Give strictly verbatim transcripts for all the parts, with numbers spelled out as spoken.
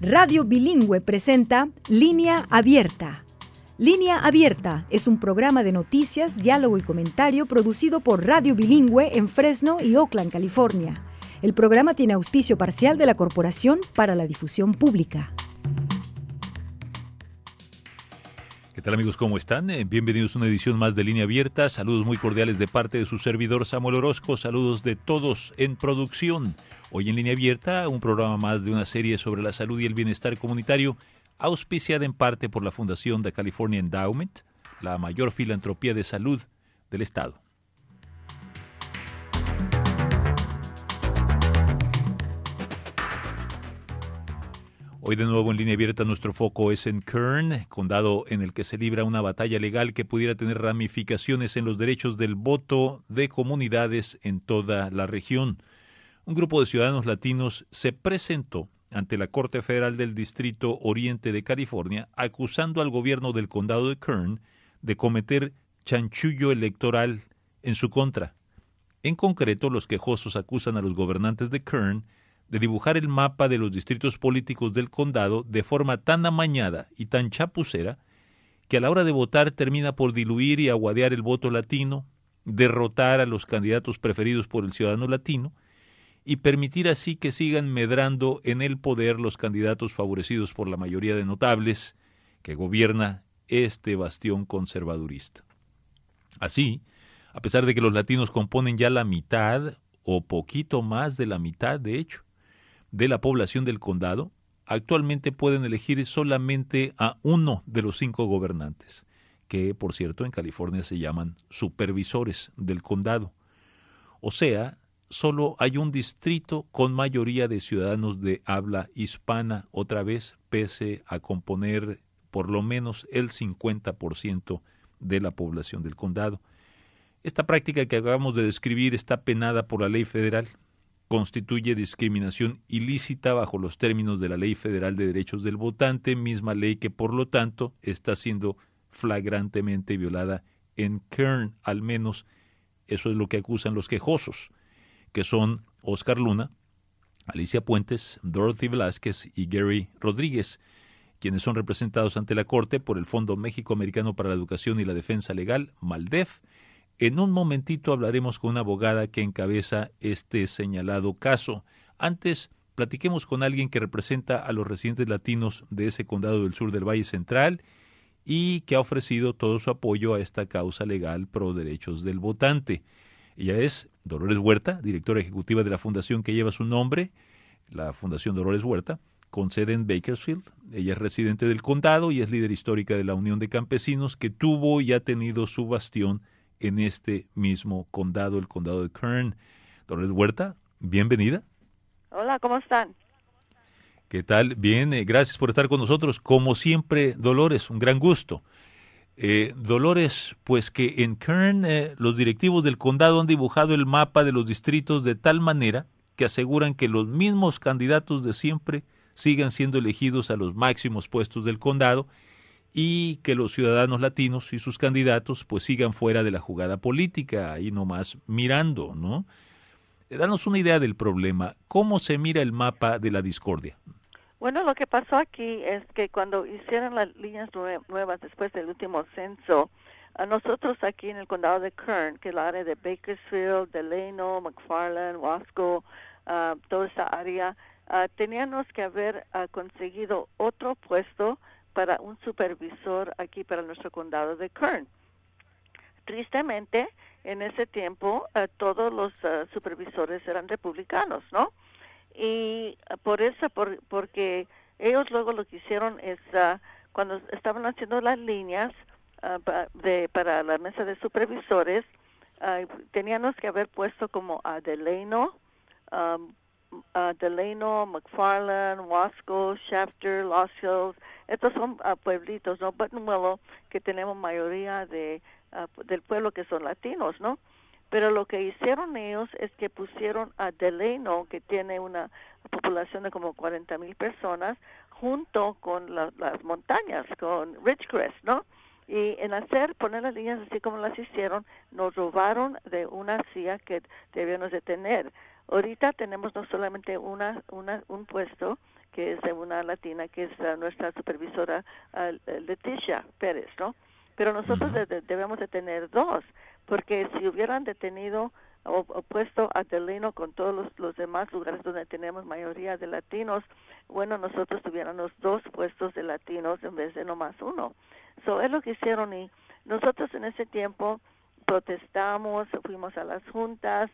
Radio Bilingüe presenta Línea Abierta. Línea Abierta es un programa de noticias, diálogo y comentario producido por Radio Bilingüe en Fresno y Oakland, California. El programa tiene auspicio parcial de la Corporación para la Difusión Pública. ¿Qué tal, amigos? ¿Cómo están? Eh, bienvenidos a una edición más de Línea Abierta. Saludos muy cordiales de parte de su servidor Samuel Orozco. Saludos de todos en producción. Hoy en Línea Abierta, un programa más de una serie sobre la salud y el bienestar comunitario, auspiciada en parte por la Fundación The California Endowment, la mayor filantropía de salud del Estado. Hoy de nuevo en Línea Abierta nuestro foco es en Kern, condado en el que se libra una batalla legal que pudiera tener ramificaciones en los derechos del voto de comunidades en toda la región. Un grupo de ciudadanos latinos se presentó ante la Corte Federal del Distrito Oriente de California acusando al gobierno del condado de Kern de cometer chanchullo electoral en su contra. En concreto, los quejosos acusan a los gobernantes de Kern de dibujar el mapa de los distritos políticos del condado de forma tan amañada y tan chapucera que a la hora de votar termina por diluir y aguadear el voto latino, derrotar a los candidatos preferidos por el ciudadano latino y permitir así que sigan medrando en el poder los candidatos favorecidos por la mayoría de notables que gobierna este bastión conservadurista. Así, a pesar de que los latinos componen ya la mitad o poquito más de la mitad, de hecho, de la población del condado, actualmente pueden elegir solamente a uno de los cinco gobernantes, que, por cierto, en California se llaman supervisores del condado. O sea, solo hay un distrito con mayoría de ciudadanos de habla hispana, otra vez, pese a componer por lo menos el cincuenta por ciento de la población del condado. Esta práctica que acabamos de describir está penada por la ley federal. Constituye discriminación ilícita bajo los términos de la Ley Federal de Derechos del Votante, misma ley que, por lo tanto, está siendo flagrantemente violada en Kern. Al menos eso es lo que acusan los quejosos, que son Oscar Luna, Alicia Puentes, Dorothy Velázquez y Gary Rodríguez, quienes son representados ante la Corte por el Fondo México-Americano para la Educación y la Defensa Legal, MALDEF. En un momentito hablaremos con una abogada que encabeza este señalado caso. Antes, platiquemos con alguien que representa a los residentes latinos de ese condado del sur del Valle Central y que ha ofrecido todo su apoyo a esta causa legal pro derechos del votante. Ella es Dolores Huerta, directora ejecutiva de la fundación que lleva su nombre, la Fundación Dolores Huerta, con sede en Bakersfield. Ella es residente del condado y es líder histórica de la Unión de Campesinos, que tuvo y ha tenido su bastión en este mismo condado, el condado de Kern. Dolores Huerta, bienvenida. Hola, ¿cómo están? ¿Qué tal? Bien, eh, gracias por estar con nosotros. Como siempre, Dolores, un gran gusto. Eh, Dolores, pues que en Kern eh, los directivos del condado han dibujado el mapa de los distritos de tal manera que aseguran que los mismos candidatos de siempre sigan siendo elegidos a los máximos puestos del condado y que los ciudadanos latinos y sus candidatos pues sigan fuera de la jugada política, ahí nomás mirando, ¿no? Danos una idea del problema. ¿Cómo se mira el mapa de la discordia? Bueno, lo que pasó aquí es que cuando hicieron las líneas nuevas después del último censo, a nosotros aquí en el condado de Kern, que es la área de Bakersfield, Delano, McFarland, Wasco, uh, toda esa área, uh, teníamos que haber uh, conseguido otro puesto para un supervisor aquí para nuestro condado de Kern. Tristemente, en ese tiempo, uh, todos los uh, supervisores eran republicanos, ¿no? Y uh, por eso, por, porque ellos luego lo que hicieron es, uh, cuando estaban haciendo las líneas uh, pa, de, para la mesa de supervisores, uh, teníamos que haber puesto como a Delano, um, Uh, Delano, McFarland, Wasco, Shafter, Lost Hills. Estos son uh, pueblitos, ¿no? Buttonwillow, que tenemos mayoría de uh, del pueblo que son latinos, ¿no? Pero lo que hicieron ellos es que pusieron a Delano, que tiene una población de como cuarenta mil personas, junto con la, las montañas, con Ridgecrest, ¿no? Y en hacer, poner las líneas así como las hicieron, nos robaron de una silla que debíamos de tener. Ahorita tenemos no solamente una, una, un puesto, que es de una latina, que es uh, nuestra supervisora uh, Leticia Pérez, ¿no? Pero nosotros uh-huh. de, debemos de tener dos, porque si hubieran detenido o, o puesto a Delano con todos los, los demás lugares donde tenemos mayoría de latinos, bueno, nosotros tuviéramos dos puestos de latinos en vez de nomás uno. So, es lo que hicieron, y nosotros en ese tiempo protestamos, fuimos a las juntas,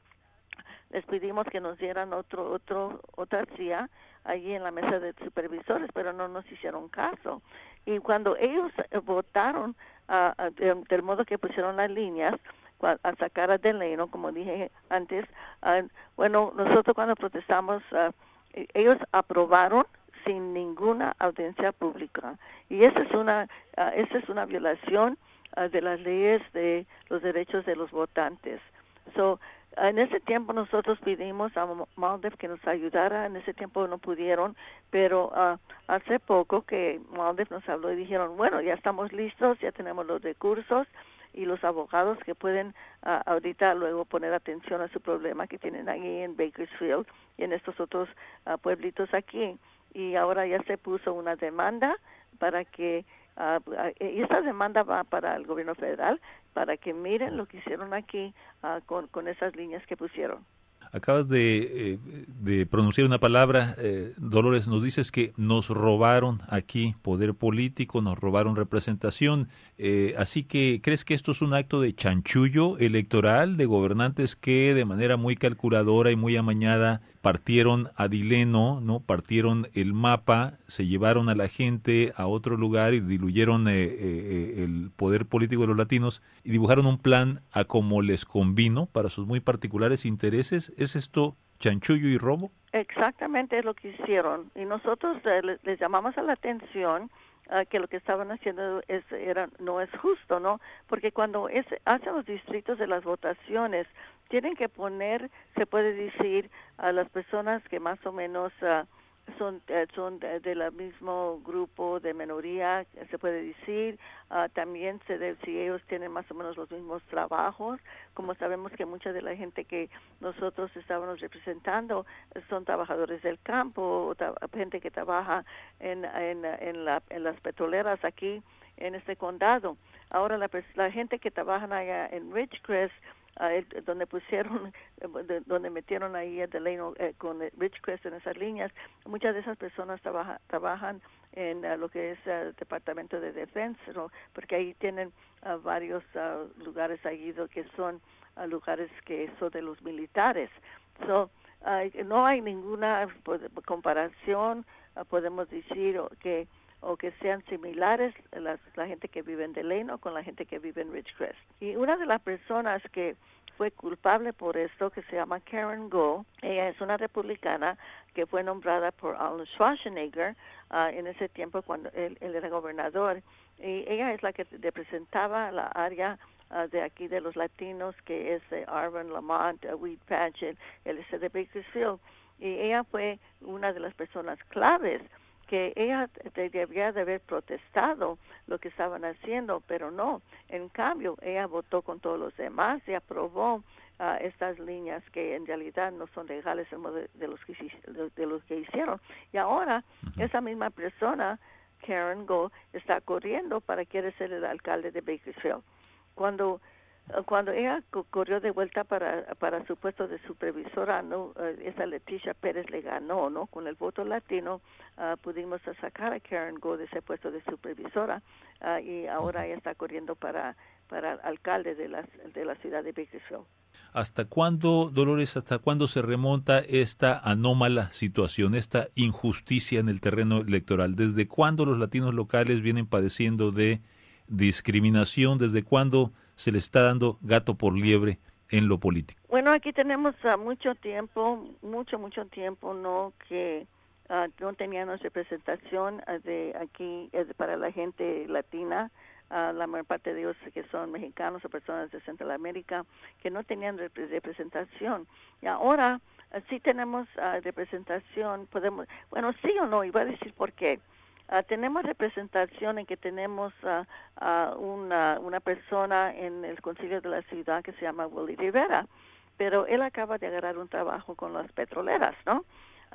les pedimos que nos dieran otro, otro, otra silla allí en la mesa de supervisores, pero no nos hicieron caso. Y cuando ellos votaron, uh, uh, de, del modo que pusieron las líneas, a sacar a Delano, como dije antes, uh, bueno, nosotros cuando protestamos, uh, ellos aprobaron sin ninguna audiencia pública. Y esa es una, uh, esa es una violación uh, de las leyes de los derechos de los votantes. So, en ese tiempo nosotros pedimos a MALDEF que nos ayudara. En ese tiempo no pudieron, pero uh, hace poco que MALDEF nos habló y dijeron, bueno, ya estamos listos, ya tenemos los recursos y los abogados que pueden uh, ahorita luego poner atención a su problema que tienen ahí en Bakersfield y en estos otros uh, pueblitos aquí. Y ahora ya se puso una demanda para que, uh, y esta demanda va para el gobierno federal, para que miren lo que hicieron aquí uh, con, con esas líneas que pusieron. Acabas de, eh, de pronunciar una palabra, eh, Dolores, nos dices que nos robaron aquí poder político, nos robaron representación, eh, así que ¿crees que esto es un acto de chanchullo electoral de gobernantes que de manera muy calculadora y muy amañada partieron a Delano, ¿no? Partieron el mapa, se llevaron a la gente a otro lugar y diluyeron eh, eh, el poder político de los latinos y dibujaron un plan a como les convino para sus muy particulares intereses? ¿Es esto chanchullo y robo? Exactamente es lo que hicieron. Y nosotros eh, les, les llamamos a la atención uh, que lo que estaban haciendo es, era, no es justo, ¿no? Porque cuando es, hacen los distritos de las votaciones, tienen que poner, se puede decir, a las personas que más o menos uh, son uh, son del de de mismo grupo de minoría, se puede decir, uh, también se debe, si ellos tienen más o menos los mismos trabajos, como sabemos que mucha de la gente que nosotros estábamos representando son trabajadores del campo, o tra- gente que trabaja en, en, en, la, en las petroleras aquí en este condado. Ahora la, la gente que trabaja allá en Ridgecrest, Uh, donde pusieron, de, donde metieron ahí a Delano eh, con Ridgecrest en esas líneas, muchas de esas personas trabaja, trabajan en uh, lo que es el uh, Departamento de Defensa, ¿no? Porque ahí tienen uh, varios uh, lugares allí que son uh, lugares que son de los militares. So, uh, no hay ninguna pues, comparación, uh, podemos decir que o que sean similares las, la gente que vive en Delano con la gente que vive en Ridgecrest. Y una de las personas que fue culpable por esto, que se llama Karen Go, ella es una republicana que fue nombrada por Arnold Schwarzenegger uh, en ese tiempo cuando él, él era gobernador, y ella es la que representaba la área uh, de aquí de los latinos, que es de Arvin, Lamont, uh, Weed Patch, el, el este de Bakersfield, y ella fue una de las personas claves que ella debía de haber protestado lo que estaban haciendo, pero no. En cambio, ella votó con todos los demás y aprobó uh, estas líneas que en realidad no son legales de, de, los, que, de los que hicieron. Y ahora, uh-huh. esa misma persona, Karen Go, está corriendo para quiere ser el alcalde de Bakersfield. Cuando Cuando ella corrió de vuelta para para su puesto de supervisora, no, esa Leticia Pérez le ganó, ¿no? Con el voto latino uh, pudimos sacar a Karen Go de ese puesto de supervisora uh, y ahora ella está corriendo para para alcalde de la de la ciudad de Bakersfield. ¿Hasta cuándo, Dolores, hasta cuándo se remonta esta anómala situación, esta injusticia en el terreno electoral? ¿Desde cuándo los latinos locales vienen padeciendo de discriminación? ¿Desde cuándo se le está dando gato por liebre en lo político? Bueno, aquí tenemos uh, mucho tiempo, mucho, mucho tiempo, ¿no? Que uh, no teníamos representación uh, de aquí uh, para la gente latina, uh, la mayor parte de ellos que son mexicanos o personas de Centroamérica, que no tenían rep- representación. Y ahora uh, sí tenemos uh, representación, podemos, bueno, sí o no, y voy a decir por qué. Uh, tenemos representación en que tenemos uh, uh, una, una persona en el concilio de la ciudad que se llama Willy Rivera, pero él acaba de agarrar un trabajo con las petroleras, ¿no?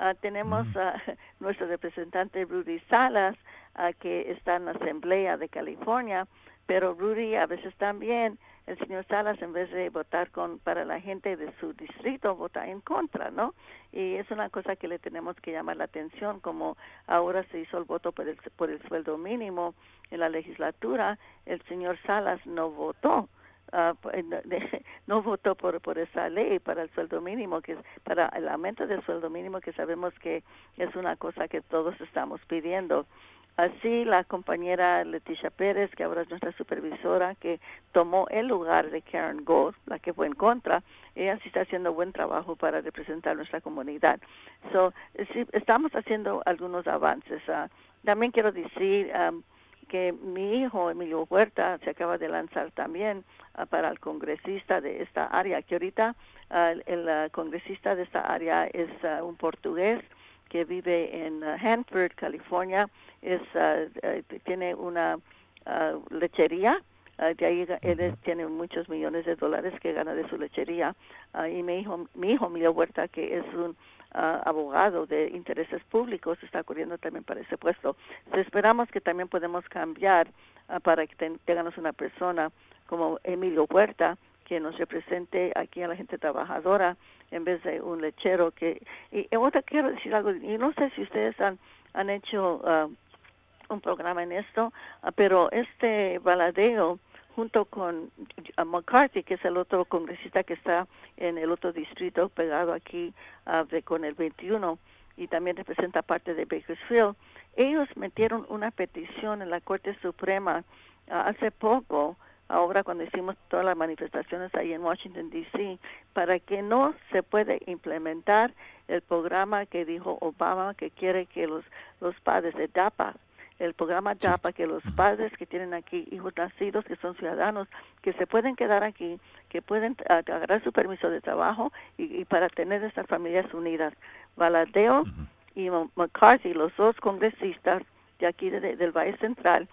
Uh, tenemos Mm. uh, nuestro representante Rudy Salas, uh, que está en la Asamblea de California, pero Rudy a veces también, el señor Salas, en vez de votar con para la gente de su distrito, vota en contra, ¿no? Y es una cosa que le tenemos que llamar la atención, como ahora se hizo el voto por el, por el sueldo mínimo en la legislatura, el señor Salas no votó. Uh, no votó por por esa ley para el sueldo mínimo, que es para el aumento del sueldo mínimo, que sabemos que es una cosa que todos estamos pidiendo. Así la compañera Leticia Pérez, que ahora es nuestra supervisora, que tomó el lugar de Karen Gold, la que fue en contra, ella sí está haciendo buen trabajo para representar nuestra comunidad. So, sí, estamos haciendo algunos avances. Uh, también quiero decir um, que mi hijo Emilio Huerta se acaba de lanzar también uh, para el congresista de esta área, que ahorita uh, el, el uh, congresista de esta área es uh, un portugués que vive en uh, Hanford, California. Es uh, uh, tiene una uh, lechería. Uh, de ahí él es, tiene muchos millones de dólares que gana de su lechería. Uh, y mi hijo, mi hijo Emilio Huerta, que es un Uh, abogado de intereses públicos, está corriendo también para ese puesto. So, esperamos que también podemos cambiar uh, para que ten, tengamos una persona como Emilio Huerta que nos represente aquí a la gente trabajadora en vez de un lechero que... Y, y otra quiero decir algo, y no sé si ustedes han, han hecho uh, un programa en esto, uh, pero este baladeo junto con uh, McCarthy, que es el otro congresista que está en el otro distrito pegado aquí uh, de, con el veintiuno, y también representa parte de Bakersfield, ellos metieron una petición en la Corte Suprema uh, hace poco, ahora cuando hicimos todas las manifestaciones ahí en Washington, D C, para que no se puede implementar el programa que dijo Obama, que quiere que los, los padres de DAPA, el programa DAPA, que los padres que tienen aquí hijos nacidos, que son ciudadanos, que se pueden quedar aquí, que pueden uh, agarrar su permiso de trabajo y, y para tener estas familias unidas. Valadeo uh-huh. y McCarthy, los dos congresistas de aquí de, de, del Valle Central,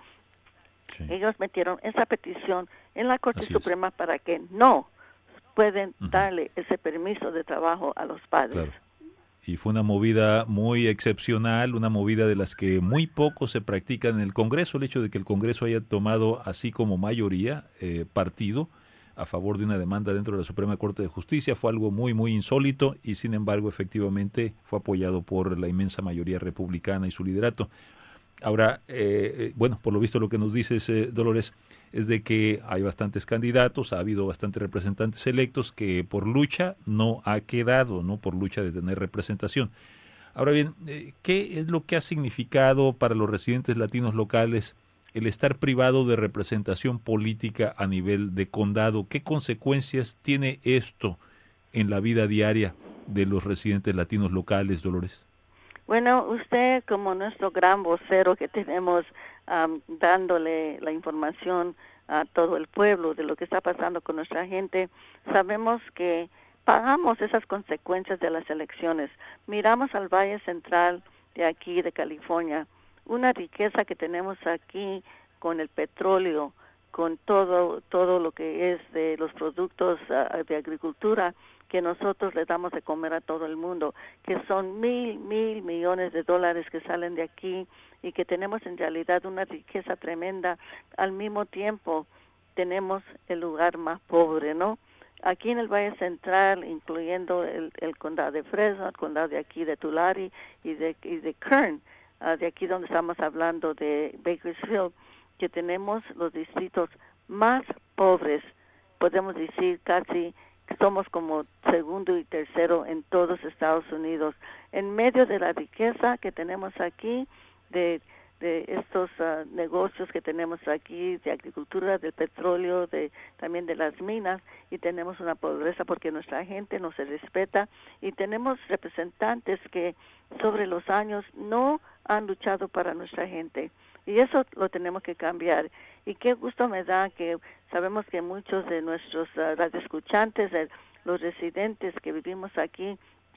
sí. ellos metieron esa petición en la Corte Así Suprema es. Para que no pueden uh-huh. darle ese permiso de trabajo a los padres. Claro. Y fue una movida muy excepcional, una movida de las que muy poco se practica en el Congreso. El hecho de que el Congreso haya tomado así como mayoría eh, partido a favor de una demanda dentro de la Suprema Corte de Justicia fue algo muy, muy insólito y sin embargo efectivamente fue apoyado por la inmensa mayoría republicana y su liderato. Ahora, eh, bueno, por lo visto lo que nos dices, eh, Dolores, es de que hay bastantes candidatos, ha habido bastantes representantes electos que por lucha no ha quedado, ¿no? Por lucha de tener representación. Ahora bien, eh, ¿qué es lo que ha significado para los residentes latinos locales el estar privado de representación política a nivel de condado? ¿Qué consecuencias tiene esto en la vida diaria de los residentes latinos locales, Dolores? Bueno, usted como nuestro gran vocero que tenemos um, dándole la información a todo el pueblo de lo que está pasando con nuestra gente, sabemos que pagamos esas consecuencias de las elecciones. Miramos al Valle Central de aquí, de California, una riqueza que tenemos aquí con el petróleo, con todo todo lo que es de los productos uh, de agricultura que nosotros le damos de comer a todo el mundo, que son mil, mil millones de dólares que salen de aquí y que tenemos en realidad una riqueza tremenda. Al mismo tiempo tenemos el lugar más pobre, ¿no? Aquí en el Valle Central, incluyendo el, el condado de Fresno, el condado de aquí de Tulare y de, y de Kern, uh, de aquí donde estamos hablando de Bakersfield, que tenemos los distritos más pobres, podemos decir casi somos como segundo y tercero en todos Estados Unidos. En medio de la riqueza que tenemos aquí, de, de estos uh, negocios que tenemos aquí, de agricultura, del petróleo, de también de las minas, y tenemos una pobreza porque nuestra gente no se respeta, y tenemos representantes que sobre los años no han luchado para nuestra gente. Y eso lo tenemos que cambiar. Y qué gusto me da que sabemos que muchos de nuestros uh, radioescuchantes, de los residentes que vivimos aquí,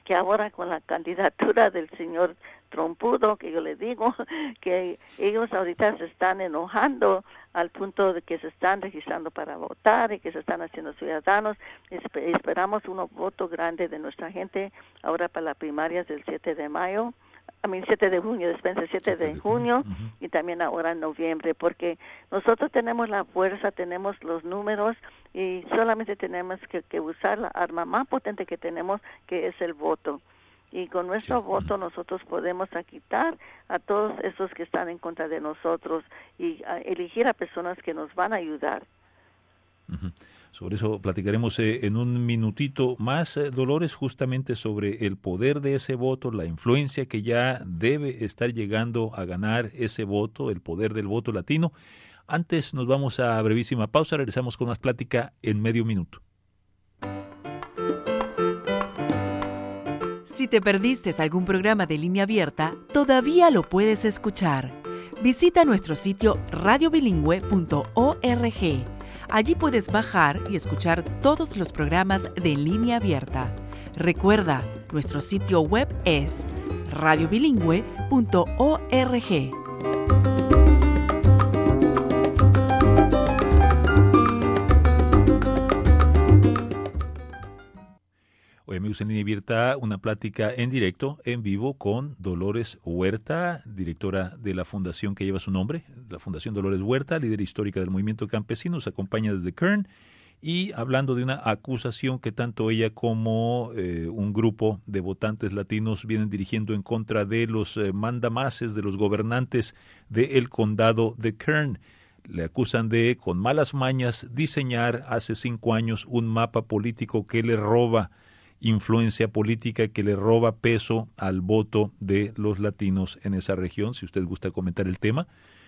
que ahora con la candidatura del señor trompudo, que yo le digo, que ellos ahorita se están enojando al punto de que se están registrando para votar y que se están haciendo ciudadanos. Espe- esperamos un voto grande de nuestra gente ahora para las primarias del siete de mayo. A mí siete de junio, después el siete de junio uh-huh. y también ahora en noviembre, porque nosotros tenemos la fuerza, tenemos los números y solamente tenemos que, que usar la arma más potente que tenemos, que es el voto. Y con nuestro sí. voto nosotros podemos quitar a todos esos que están en contra de nosotros y a elegir a personas que nos van a ayudar. Uh-huh. Sobre eso platicaremos eh, en un minutito más, eh, Dolores, justamente sobre el poder de ese voto, la influencia que ya debe estar llegando a ganar ese voto, el poder del voto latino. Antes nos vamos a brevísima pausa, regresamos con más plática en medio minuto. Si te perdiste algún programa de Línea Abierta, todavía lo puedes escuchar. Visita nuestro sitio radio bilingüe punto org. Allí puedes bajar y escuchar todos los programas de Línea Abierta. Recuerda, nuestro sitio web es radio bilingüe punto org. Hoy, amigos, en Línea Abierta, una plática en directo, en vivo, con Dolores Huerta, directora de la fundación que lleva su nombre, la Fundación Dolores Huerta, líder histórica del movimiento campesino, nos acompaña desde Kern, y hablando de una acusación que tanto ella como eh, un grupo de votantes latinos vienen dirigiendo en contra de los eh, mandamases, de los gobernantes del condado de Kern. Le acusan de, con malas mañas, diseñar hace cinco años un mapa político que le roba influencia política, que le roba peso al voto de los latinos en esa región. Si usted gusta comentar el tema,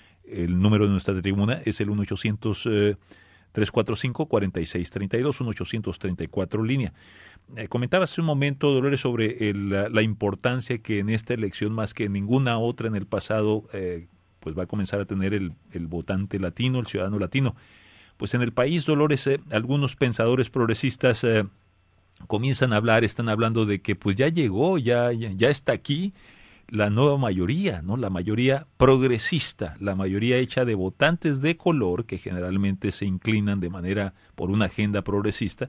el número de nuestra tribuna es el uno ochocientos, trescientos cuarenta y cinco, cuarenta y seis treinta y dos, uno ochocientos treinta y cuatro línea. Eh, comentaba hace un momento, Dolores, sobre el, la, la importancia que en esta elección, más que en ninguna otra en el pasado, eh, pues va a comenzar a tener el, el votante latino, el ciudadano latino. Pues en el país, Dolores, eh, algunos pensadores progresistas eh, comienzan a hablar, están hablando de que pues ya llegó, ya, ya, ya está aquí la nueva mayoría, ¿no? La mayoría progresista, la mayoría hecha de votantes de color que generalmente se inclinan de manera por una agenda progresista,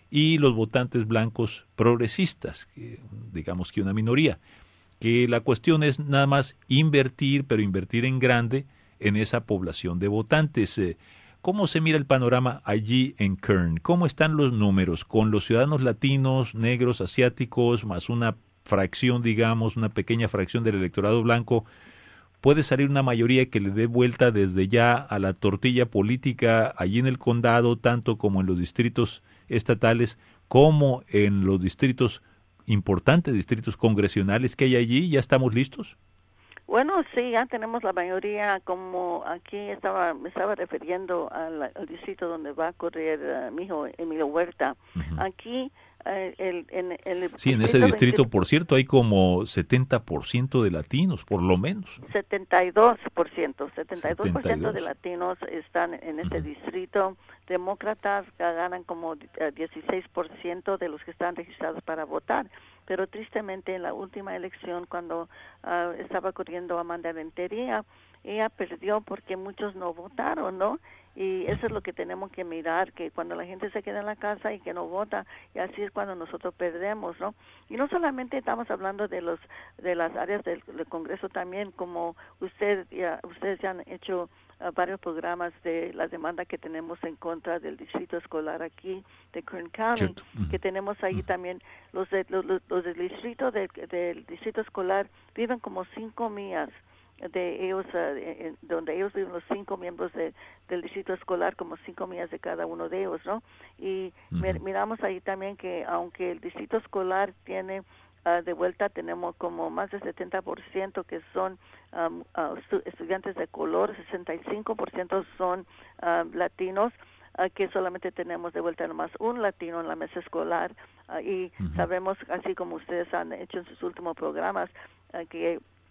y los votantes blancos progresistas, que, digamos que una minoría, que la cuestión es nada más invertir, pero invertir en grande en esa población de votantes. Eh, ¿Cómo se mira el panorama allí en Kern? ¿Cómo están los números con los ciudadanos latinos, negros, asiáticos, más una fracción, digamos, una pequeña fracción del electorado blanco? ¿Puede salir una mayoría que le dé vuelta desde ya a la tortilla política allí en el condado, tanto como en los distritos estatales, como en los distritos importantes, distritos congresionales que hay allí? ¿Ya estamos listos? Bueno, sí, ya tenemos la mayoría, como aquí estaba, me estaba refiriendo al, al distrito donde va a correr uh, mi hijo Emilio Huerta. Uh-huh. Aquí, uh, el, en el... Sí, en ese distrito, veinte, por cierto, hay como setenta por ciento de latinos, por lo menos. setenta y dos por ciento, setenta y dos por ciento de latinos están en este uh-huh. distrito. Demócratas ganan como dieciséis por ciento de los que están registrados para votar. Pero tristemente en la última elección, cuando uh, estaba corriendo Amanda Rentería, ella perdió porque muchos no votaron, ¿no? Y eso es lo que tenemos que mirar, que cuando la gente se queda en la casa y que no vota, y así es cuando nosotros perdemos, ¿no? Y no solamente estamos hablando de los de las áreas del, del Congreso, también como usted ya, ustedes ya han hecho uh, varios programas de la demanda que tenemos en contra del distrito escolar aquí de Kern County, uh-huh. que tenemos ahí uh-huh. también los, de, los, los del distrito de, del distrito escolar viven como cinco millas de ellos, uh, en, donde ellos viven los cinco miembros de, del distrito escolar, como cinco millas de cada uno de ellos, ¿no? Y uh-huh. mir, miramos ahí también que aunque el distrito escolar tiene uh, de vuelta, tenemos como más del setenta por ciento que son um, uh, estu- estudiantes de color, sesenta y cinco por ciento son uh, latinos, uh, que solamente tenemos de vuelta nomás un latino en la mesa escolar, uh, y uh-huh. sabemos, así como ustedes han hecho en sus últimos programas, uh, que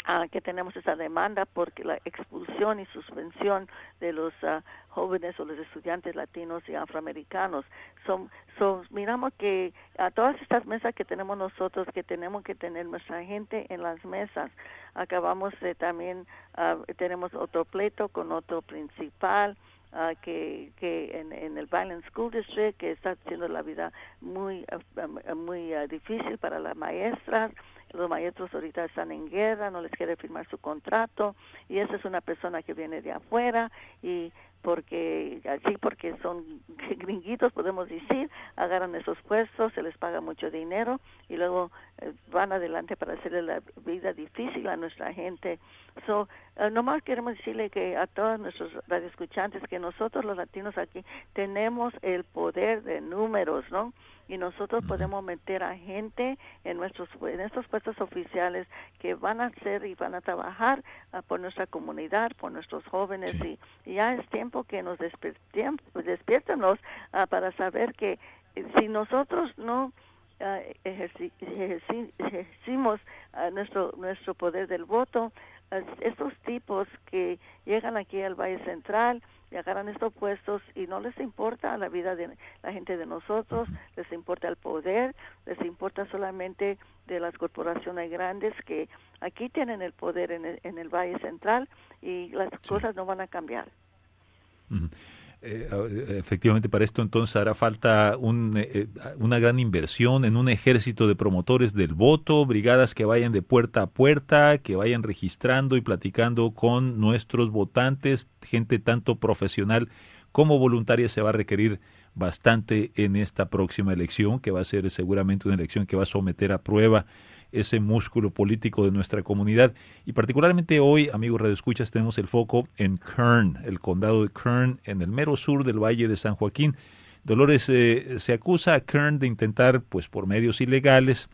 Uh, que tenemos esa demanda porque la expulsión y suspensión de los uh, jóvenes o los estudiantes latinos y afroamericanos. Son, son, miramos que a todas estas mesas que tenemos nosotros, que tenemos que tener nuestra gente en las mesas, acabamos de también, uh, tenemos otro pleito con otro principal, Uh, que, que en, en el Vineland School District, que está haciendo la vida muy, uh, muy uh, difícil para las maestras. Los maestros ahorita están en guerra, no les quiere firmar su contrato, y esa es una persona que viene de afuera, y porque así porque son gringuitos, podemos decir, agarran esos puestos, se les paga mucho dinero, y luego eh, van adelante para hacerle la vida difícil a nuestra gente. So, uh, nomás queremos decirle que a todos nuestros radioescuchantes que nosotros los latinos aquí tenemos el poder de números, ¿no? Y nosotros podemos meter a gente en nuestros en estos puestos oficiales que van a hacer y van a trabajar uh, por nuestra comunidad, por nuestros jóvenes, sí. y, y ya es tiempo que nos despierten, pues despiértenos uh, para saber que si nosotros no uh, ejerci, ejerci, ejercimos uh, nuestro nuestro poder del voto, uh, estos tipos que llegan aquí al Valle Central y agarran estos puestos y no les importa la vida de la gente de nosotros, les importa el poder, les importa solamente de las corporaciones grandes que aquí tienen el poder en el, en el Valle Central, y las sí. cosas no van a cambiar. Uh-huh. Eh, efectivamente, para esto entonces hará falta un, eh, una gran inversión en un ejército de promotores del voto, brigadas que vayan de puerta a puerta, que vayan registrando y platicando con nuestros votantes, gente tanto profesional como voluntaria. Se va a requerir bastante en esta próxima elección, que va a ser seguramente una elección que va a someter a prueba ese músculo político de nuestra comunidad. Y particularmente hoy, amigos radioescuchas, tenemos el foco en Kern, el condado de Kern, en el mero sur del Valle de San Joaquín. Dolores, eh, se acusa a Kern de intentar, pues por medios ilegales,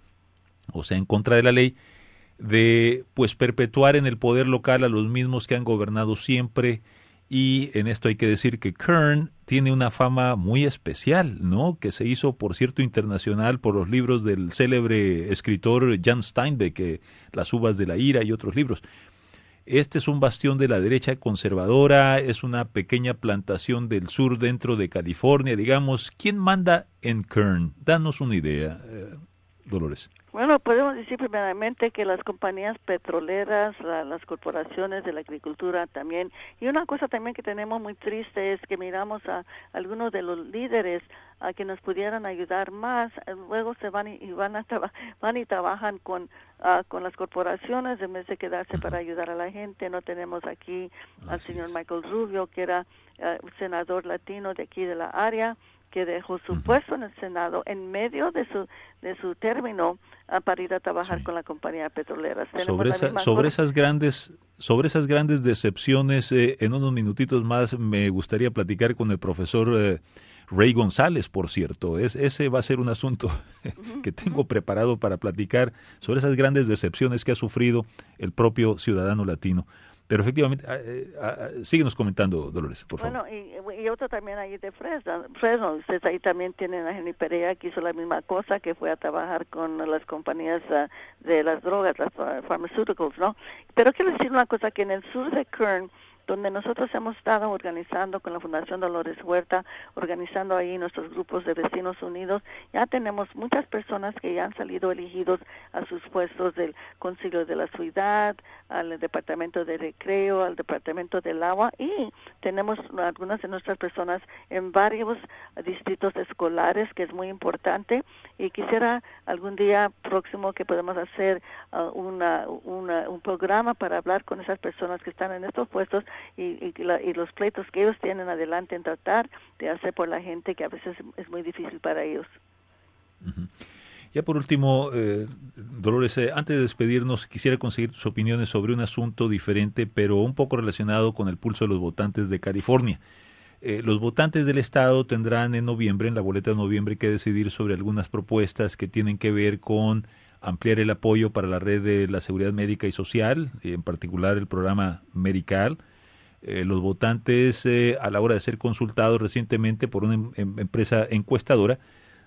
o sea, en contra de la ley, de pues perpetuar en el poder local a los mismos que han gobernado siempre. Y en esto hay que decir que Kern tiene una fama muy especial, ¿no? Que se hizo, por cierto, internacional por los libros del célebre escritor Jan Steinbeck, eh, Las uvas de la ira y otros libros. Este es un bastión de la derecha conservadora, es una pequeña plantación del sur dentro de California, digamos. ¿Quién manda en Kern? Danos una idea, eh, Dolores. Bueno, podemos decir primeramente que las compañías petroleras, la, las corporaciones de la agricultura también, y una cosa también que tenemos muy triste es que miramos a algunos de los líderes a que nos pudieran ayudar más, luego se van y, y van a traba, van y trabajan con uh, con las corporaciones en vez de quedarse para ayudar a la gente. No tenemos aquí al Así señor es. Michael Rubio, que era uh, un senador latino de aquí de la área, que dejó su uh-huh. puesto en el Senado en medio de su de su término uh, para ir a trabajar sí. con la compañía petrolera. Sobre, esa, sobre esas grandes sobre esas grandes decepciones, eh, en unos minutitos más me gustaría platicar con el profesor eh, Ray González, por cierto. Es, ese va a ser un asunto uh-huh. que tengo uh-huh. preparado para platicar sobre esas grandes decepciones que ha sufrido el propio ciudadano latino. Pero efectivamente, eh, eh, síguenos comentando, Dolores, por favor. Bueno, y, y otro también ahí de Fresno. Fresno, ustedes ahí también tienen a Jenny Perea, que hizo la misma cosa, que fue a trabajar con las compañías uh, de las drogas, las uh, pharmaceuticals, ¿no? Pero quiero decir una cosa, que en el sur de Kern, donde nosotros hemos estado organizando con la Fundación Dolores Huerta, organizando ahí nuestros grupos de vecinos unidos, ya tenemos muchas personas que ya han salido elegidos a sus puestos del Concilio de la Ciudad, al Departamento de Recreo, al Departamento del Agua, y tenemos algunas de nuestras personas en varios distritos escolares, que es muy importante, y quisiera algún día próximo que podamos hacer uh, una, una, un programa para hablar con esas personas que están en estos puestos y, y, la, y los pleitos que ellos tienen adelante en tratar de hacer por la gente, que a veces es muy difícil para ellos. Uh-huh. Ya por último, eh, Dolores, eh, antes de despedirnos, quisiera conseguir tus opiniones sobre un asunto diferente, pero un poco relacionado con el pulso de los votantes de California. Eh, los votantes del estado tendrán en noviembre, en la boleta de noviembre, que decidir sobre algunas propuestas que tienen que ver con ampliar el apoyo para la red de la seguridad médica y social, en particular el programa Medical. Eh, los votantes, eh, a la hora de ser consultados recientemente por una em- empresa encuestadora,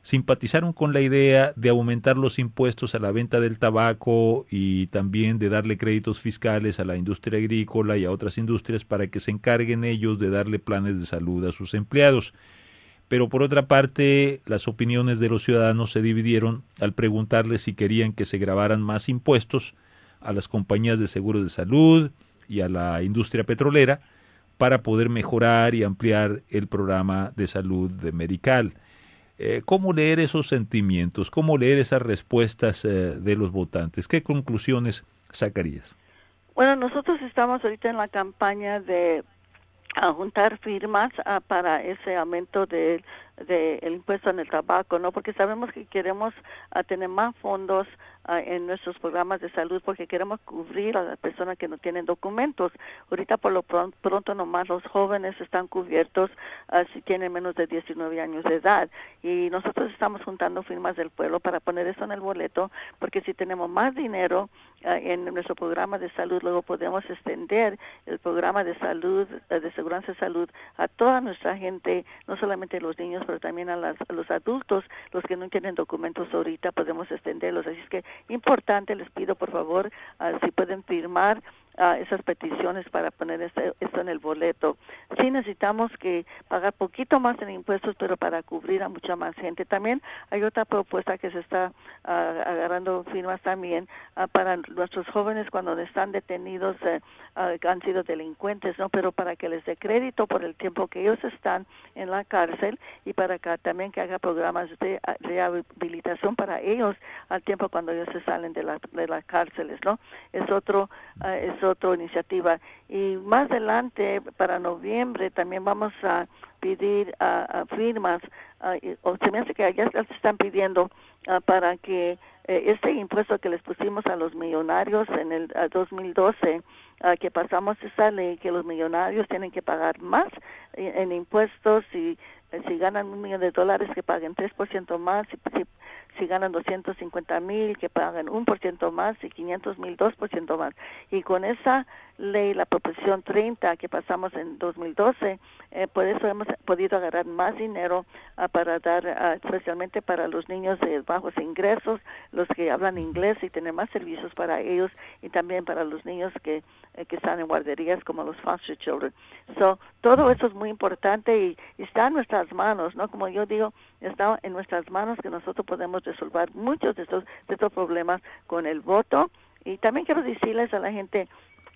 simpatizaron con la idea de aumentar los impuestos a la venta del tabaco y también de darle créditos fiscales a la industria agrícola y a otras industrias para que se encarguen ellos de darle planes de salud a sus empleados. Pero por otra parte, las opiniones de los ciudadanos se dividieron al preguntarles si querían que se grabaran más impuestos a las compañías de seguros de salud y a la industria petrolera para poder mejorar y ampliar el programa de salud de Medi-Cal. Eh, ¿Cómo leer esos sentimientos? ¿Cómo leer esas respuestas eh, de los votantes? ¿Qué conclusiones sacarías? Bueno, nosotros estamos ahorita en la campaña de a juntar firmas uh, para ese aumento del de el impuesto en el tabaco, ¿no? Porque sabemos que queremos uh, tener más fondos uh, en nuestros programas de salud porque queremos cubrir a las personas que no tienen documentos. Ahorita por lo pronto, pronto nomás los jóvenes están cubiertos uh, si tienen menos de diecinueve años de edad. Y nosotros estamos juntando firmas del pueblo para poner eso en el boleto porque si tenemos más dinero uh, en nuestro programa de salud, luego podemos extender el programa de salud, uh, de seguridad de salud a toda nuestra gente, no solamente los niños, pero también a, las, a los adultos, los que no tienen documentos ahorita, podemos extenderlos. Así es que importante, les pido por favor, uh, si pueden firmar uh, esas peticiones para poner este, esto en el boleto. Sí necesitamos que pagar poquito más en impuestos, pero para cubrir a mucha más gente. También hay otra propuesta que se está uh, agarrando firmas también uh, para nuestros jóvenes cuando están detenidos, uh, uh, han sido delincuentes, ¿no? Pero para que les dé crédito por el tiempo que ellos están en la cárcel y para que también que haga programas de rehabilitación para ellos al tiempo cuando ellos se salen de, la, de las cárceles, ¿no? Es otro uh, es otra iniciativa. Y más adelante, para noviembre, también vamos a pedir uh, uh, firmas, uh, o se me hace que ya se están pidiendo uh, para que eh, este impuesto que les pusimos a los millonarios en el uh, dos mil doce, uh, que pasamos esa ley que los millonarios tienen que pagar más en, en impuestos y si ganan un millón de dólares que paguen tres por ciento más, si, si, si ganan doscientos cincuenta mil que paguen un por ciento más y quinientos mil dos por ciento más. Y con esa ley, la proposición treinta que pasamos en dos mil doce, eh, por eso hemos podido agarrar más dinero uh, para dar, uh, especialmente para los niños de bajos ingresos, los que hablan inglés y tener más servicios para ellos y también para los niños que, eh, que están en guarderías como los foster children. So, todo eso es muy importante y, y está en nuestras manos, ¿no? Como yo digo, está en nuestras manos que nosotros podemos resolver muchos de estos, de estos problemas con el voto. Y también quiero decirles a la gente,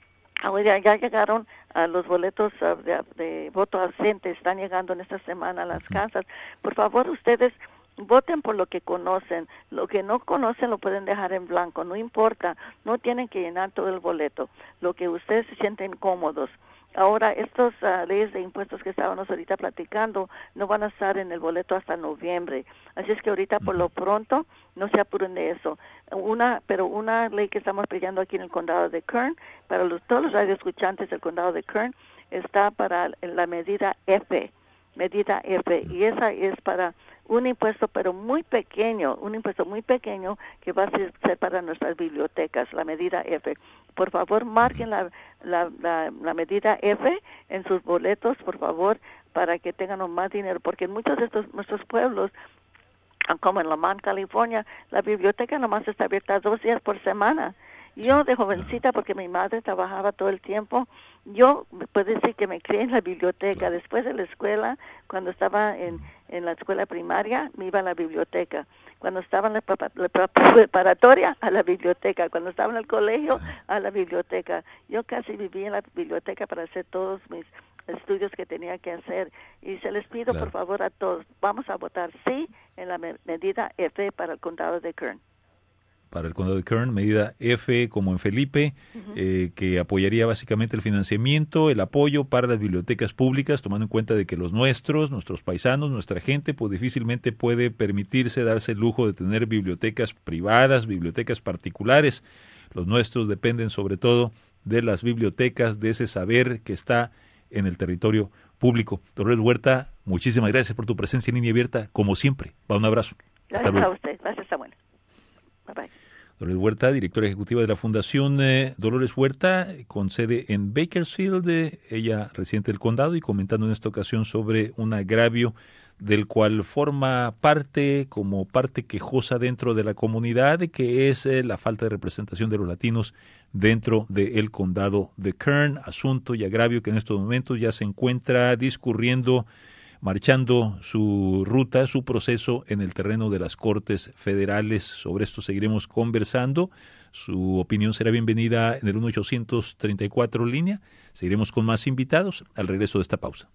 ahora ya llegaron a los boletos uh, de, de voto ausente, están llegando en esta semana a las casas. Por favor, ustedes voten por lo que conocen. Lo que no conocen lo pueden dejar en blanco, no importa, no tienen que llenar todo el boleto. Lo que ustedes se sienten cómodos. Ahora, estas uh, leyes de impuestos que estábamos ahorita platicando no van a estar en el boleto hasta noviembre. Así es que ahorita, por lo pronto, no se apuren de eso. Una, pero una ley que estamos pidiendo aquí en el condado de Kern, para los, todos los radioescuchantes del condado de Kern, está para la medida F, medida F, y esa es para un impuesto, pero muy pequeño, un impuesto muy pequeño que va a ser, ser para nuestras bibliotecas, la medida F. Por favor, marquen la, la, la, la medida F en sus boletos, por favor, para que tengan más dinero, porque en muchos de estos nuestros pueblos, como en Lamont, California, la biblioteca nomás está abierta dos días por semana. Yo de jovencita, porque mi madre trabajaba todo el tiempo, yo puedo decir que me crié en la biblioteca. Después de la escuela, cuando estaba en, en la escuela primaria, me iba a la biblioteca. Cuando estaba en la, la preparatoria, a la biblioteca. Cuando estaba en el colegio, a la biblioteca. Yo casi vivía en la biblioteca para hacer todos mis estudios que tenía que hacer. Y se les pido, claro, por favor, a todos, vamos a votar sí en la me medida F para el condado de Kern. Para el condado de Kern, medida F como en Felipe, uh-huh. eh, que apoyaría básicamente el financiamiento, el apoyo para las bibliotecas públicas, tomando en cuenta de que los nuestros, nuestros paisanos, nuestra gente, pues difícilmente puede permitirse darse el lujo de tener bibliotecas privadas, bibliotecas particulares. Los nuestros dependen sobre todo de las bibliotecas, de ese saber que está en el territorio público. Dolores Huerta, muchísimas gracias por tu presencia en Línea Abierta, como siempre. Va, un abrazo. Gracias Hasta luego. a usted. Gracias, Samuel. Bye bye. Dolores Huerta, directora ejecutiva de la Fundación eh, Dolores Huerta, con sede en Bakersfield, eh, ella residente del condado, y comentando en esta ocasión sobre un agravio del cual forma parte como parte quejosa dentro de la comunidad, que es eh, la falta de representación de los latinos dentro del condado de Kern, asunto y agravio que en estos momentos ya se encuentra discurriendo, marchando su ruta, su proceso en el terreno de las Cortes Federales. Sobre esto seguiremos conversando. Su opinión será bienvenida en el uno ochocientos treinta y cuatro línea. Seguiremos con más invitados al regreso de esta pausa.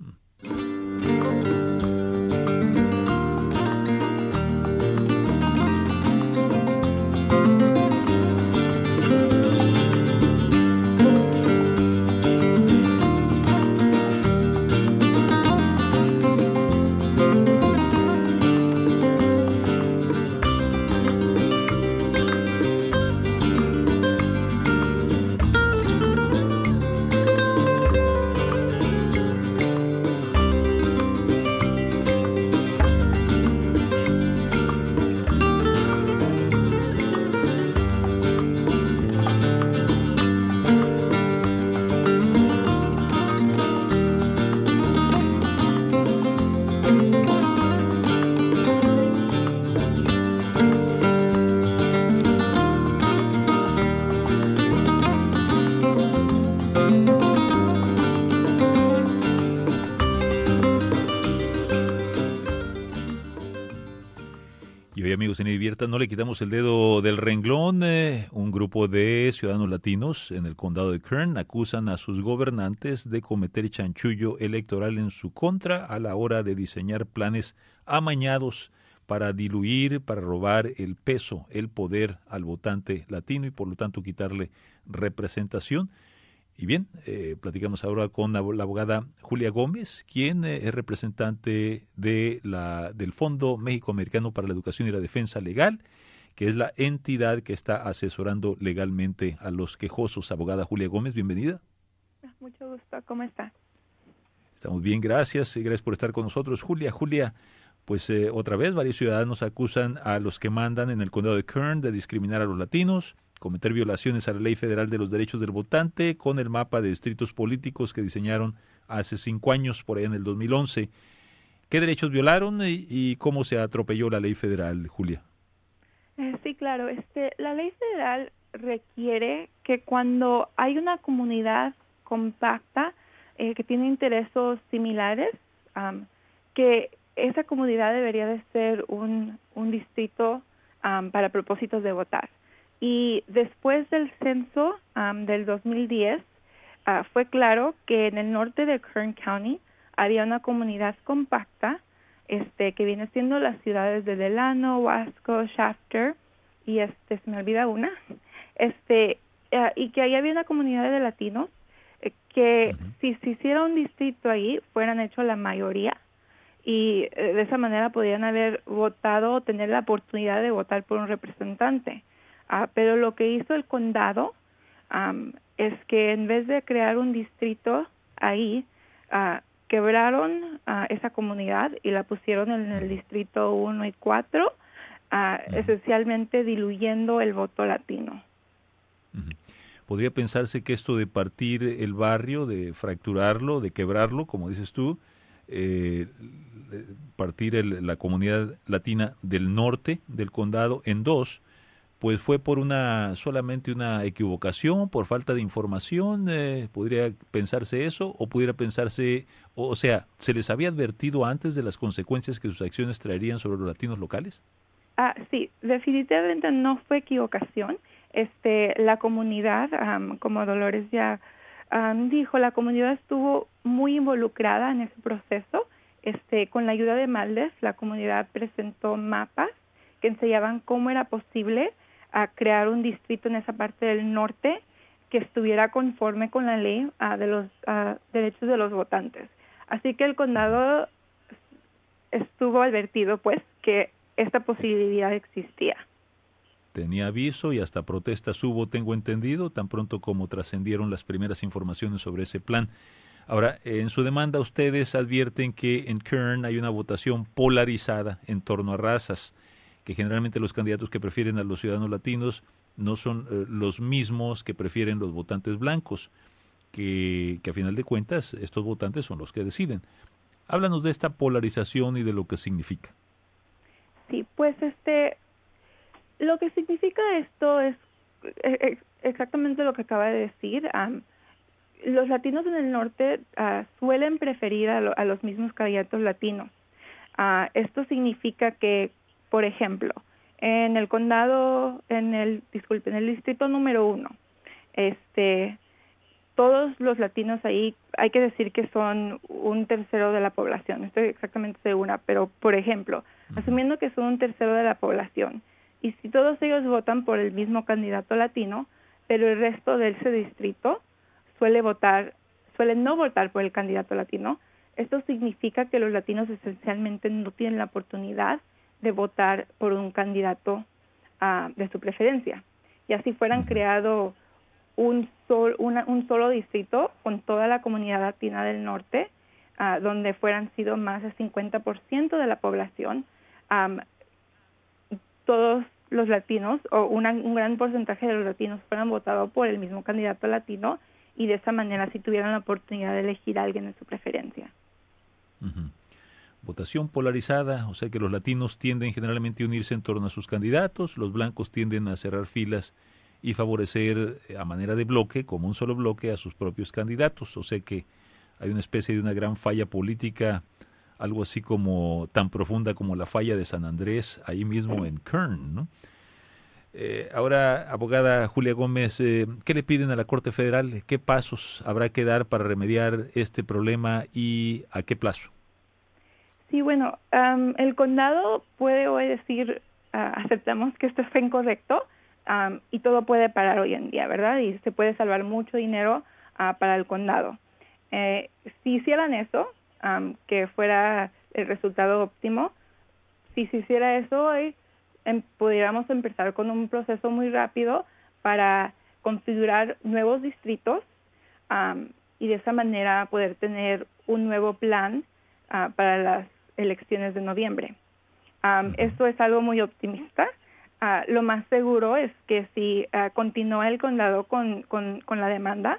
Amigos en Divierta, no le quitamos el dedo del renglón. Eh, un grupo de ciudadanos latinos en el condado de Kern acusan a sus gobernantes de cometer chanchullo electoral en su contra a la hora de diseñar planes amañados para diluir, para robar el peso, el poder al votante latino y por lo tanto quitarle representación. Y bien, eh, platicamos ahora con la, la abogada Julia Gómez, quien eh, es representante de la, del Fondo México-Americano para la Educación y la Defensa Legal, que es la entidad que está asesorando legalmente a los quejosos. Abogada Julia Gómez, bienvenida. Mucho gusto, ¿cómo está? Estamos bien, gracias. Gracias por estar con nosotros. Julia, Julia, pues eh, otra vez varios ciudadanos acusan a los que mandan en el condado de Kern de discriminar a los latinos, cometer violaciones a la Ley Federal de los Derechos del Votante con el mapa de distritos políticos que diseñaron hace cinco años, por ahí en el dos mil once. ¿Qué derechos violaron y, y cómo se atropelló la Ley Federal, Julia? Eh, sí, claro. Este, la Ley Federal requiere que cuando hay una comunidad compacta eh, que tiene intereses similares, um, que esa comunidad debería de ser un, un distrito um, para propósitos de votar. Y después del censo um, del dos mil diez, uh, fue claro que en el norte de Kern County había una comunidad compacta este, que viene siendo las ciudades de Delano, Wasco, Shafter, y este se me olvida una, este uh, y que ahí había una comunidad de latinos eh, que uh-huh. si se hiciera un distrito ahí, fueran hecho la mayoría, y eh, de esa manera podrían haber votado o tener la oportunidad de votar por un representante. Uh, pero lo que hizo el condado um, es que en vez de crear un distrito ahí, uh, quebraron uh, esa comunidad y la pusieron en el distrito uno y cuatro, uh, esencialmente diluyendo el voto latino. ¿Podría pensarse que esto de partir el barrio, de fracturarlo, de quebrarlo, como dices tú, eh, partir el, la comunidad latina del norte del condado en dos, pues fue por una solamente una equivocación, por falta de información? Eh, ¿Podría pensarse eso? ¿O pudiera pensarse, o, o sea, se les había advertido antes de las consecuencias que sus acciones traerían sobre los latinos locales? Ah, sí, definitivamente no fue equivocación. Este, la comunidad, um, como Dolores ya um, dijo, la comunidad estuvo muy involucrada en ese proceso. Este, con la ayuda de Maldez, la comunidad presentó mapas que enseñaban cómo era posible a crear un distrito en esa parte del norte que estuviera conforme con la ley uh, de los uh, derechos de los votantes. Así que el condado estuvo advertido, pues, que esta posibilidad existía. Tenía aviso y hasta protestas hubo, tengo entendido, tan pronto como trascendieron las primeras informaciones sobre ese plan. Ahora, en su demanda ustedes advierten que en Kern hay una votación polarizada en torno a razas, que generalmente los candidatos que prefieren a los ciudadanos latinos no son eh, los mismos que prefieren los votantes blancos, que, que a final de cuentas estos votantes son los que deciden. Háblanos de esta polarización y de lo que significa. Sí, pues este, lo que significa esto es exactamente lo que acaba de decir. Um, los latinos en el norte uh, suelen preferir a, lo, a los mismos candidatos latinos. Uh, esto significa que, por ejemplo, en el condado, en el, disculpe, en el distrito número uno, este, todos los latinos ahí, hay que decir que son un tercero de la población, no estoy exactamente segura, pero por ejemplo, asumiendo que son un tercero de la población, y si todos ellos votan por el mismo candidato latino, pero el resto de ese distrito suele votar, suele no votar por el candidato latino, esto significa que los latinos esencialmente no tienen la oportunidad de votar por un candidato uh, de su preferencia. Y así fueran creado un, sol, una, un solo distrito con toda la comunidad latina del norte, uh, donde fueran sido más del cincuenta por ciento de la población, um, todos los latinos o una, un gran porcentaje de los latinos fueran votados por el mismo candidato latino y de esa manera sí tuvieran la oportunidad de elegir a alguien de su preferencia. Uh-huh. Votación polarizada, o sea que los latinos tienden generalmente a unirse en torno a sus candidatos, los blancos tienden a cerrar filas y favorecer a manera de bloque, como un solo bloque, a sus propios candidatos. O sea que hay una especie de una gran falla política, algo así como tan profunda como la falla de San Andrés, ahí mismo en Kern, ¿no? Eh, ahora, abogada Julia Gómez, eh, ¿qué le piden a la Corte Federal? ¿Qué pasos habrá que dar para remediar este problema y a qué plazo? Sí, bueno, um, el condado puede hoy decir, uh, aceptamos que esto fue incorrecto um, y todo puede parar hoy en día, ¿verdad? Y se puede salvar mucho dinero uh, para el condado. Eh, si hicieran eso, um, que fuera el resultado óptimo, si se hiciera eso hoy, em, pudiéramos empezar con un proceso muy rápido para configurar nuevos distritos um, y de esa manera poder tener un nuevo plan uh, para las elecciones de noviembre. Um, uh-huh. Esto es algo muy optimista. Uh, lo más seguro es que si uh, continúa el condado con, con, con la demanda,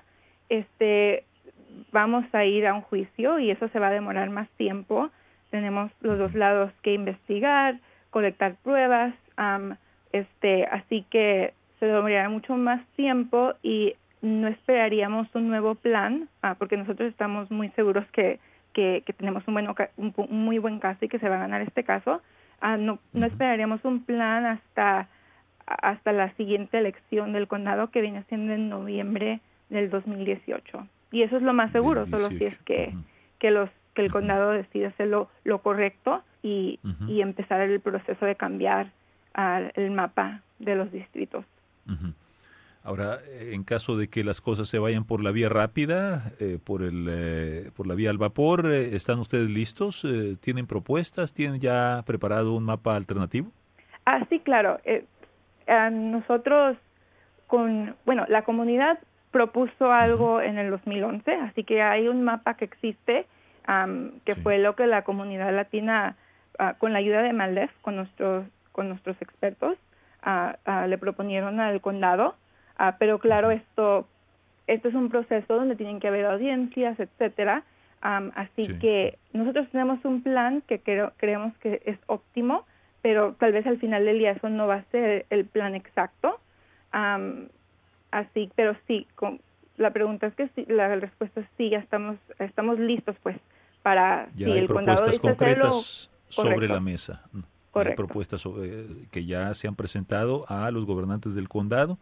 este, vamos a ir a un juicio y eso se va a demorar más tiempo. Tenemos los dos lados que investigar, colectar pruebas, um, este, así que se demoraría mucho más tiempo y no esperaríamos un nuevo plan, uh, porque nosotros estamos muy seguros que Que, que tenemos un, buen, un, un muy buen caso y que se va a ganar este caso. Uh, no, no esperaríamos un plan hasta, hasta la siguiente elección del condado, que viene siendo en noviembre del dos mil dieciocho. Y eso es lo más seguro, solo si es que, uh-huh. que, los, que el condado decide hacer lo, lo correcto y, uh-huh. y empezar el proceso de cambiar uh, el mapa de los distritos. Uh-huh. Ahora, en caso de que las cosas se vayan por la vía rápida, eh, por el eh, por la vía al vapor, eh, ¿están ustedes listos? Eh, ¿Tienen propuestas? ¿Tienen ya preparado un mapa alternativo? Ah, sí, claro. Eh, eh, nosotros, con, bueno, la comunidad propuso algo uh-huh. en el dos mil once, así que hay un mapa que existe, um, que sí. fue lo que la comunidad latina, uh, con la ayuda de Maldef, con nuestros, con nuestros expertos, uh, uh, le proponieron al condado. Uh, pero claro, esto esto es un proceso donde tienen que haber audiencias, etcétera. Um, así sí. que nosotros tenemos un plan que creo, creemos que es óptimo, pero tal vez al final del día eso no va a ser el plan exacto. Um, así, pero sí, con, la pregunta es que sí, la respuesta es sí, ya estamos estamos listos pues para ya si hay el propuestas condado dice concretas hacerlo, sobre la mesa. Correcto. Hay propuestas sobre, que ya se han presentado a los gobernantes del condado.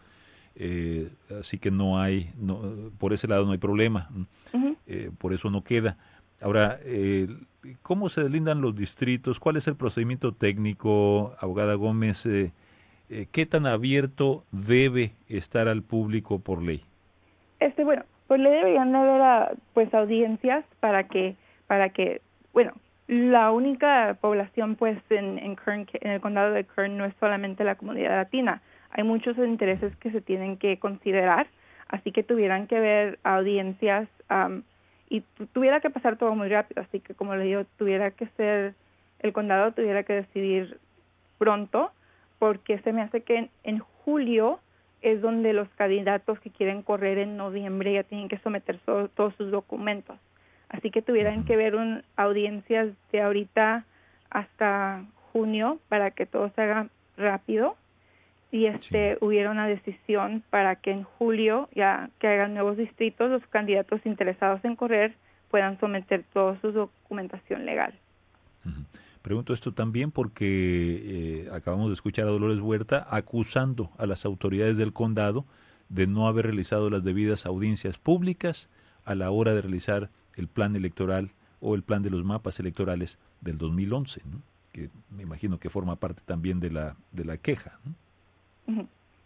Eh, así que no hay, no, por ese lado no hay problema, uh-huh. eh, por eso no queda. Ahora, eh, ¿cómo se deslindan los distritos? ¿Cuál es el procedimiento técnico, abogada Gómez? Eh, eh, ¿Qué tan abierto debe estar al público por ley? Este, bueno, por ley deberían de haber a, pues audiencias para que, para que, bueno, la única población pues en, en Kern, en el condado de Kern no es solamente la comunidad latina. Hay muchos intereses que se tienen que considerar, así que tuvieran que ver audiencias um, y tuviera que pasar todo muy rápido, así que como le digo, tuviera que ser, el condado tuviera que decidir pronto, porque se me hace que en, en julio es donde los candidatos que quieren correr en noviembre ya tienen que someter so, todos sus documentos. así que tuvieran que ver un, audiencias de ahorita hasta junio para que todo se haga rápido y este sí. hubiera una decisión para que en julio, ya que hagan nuevos distritos, los candidatos interesados en correr puedan someter toda su documentación legal. Uh-huh. Pregunto esto también porque eh, acabamos de escuchar a Dolores Huerta acusando a las autoridades del condado de no haber realizado las debidas audiencias públicas a la hora de realizar el plan electoral o el plan de los mapas electorales del dos mil once, ¿no? Que me imagino que forma parte también de la de la queja, ¿no? Uh-huh.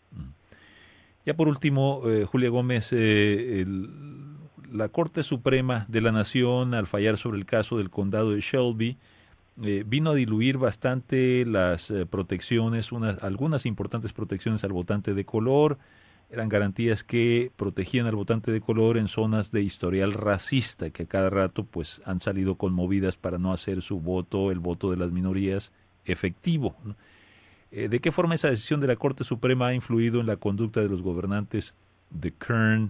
Ya por último, eh, Julia Gómez, eh, el, la Corte Suprema de la Nación, al fallar sobre el caso del condado de Shelby, eh, vino a diluir bastante las eh, protecciones, unas, algunas importantes protecciones al votante de color. Eran garantías que protegían al votante de color en zonas de historial racista, que a cada rato pues han salido conmovidas para no hacer su voto, el voto de las minorías, efectivo, ¿no? Eh, ¿De qué forma esa decisión de la Corte Suprema ha influido en la conducta de los gobernantes de Kern?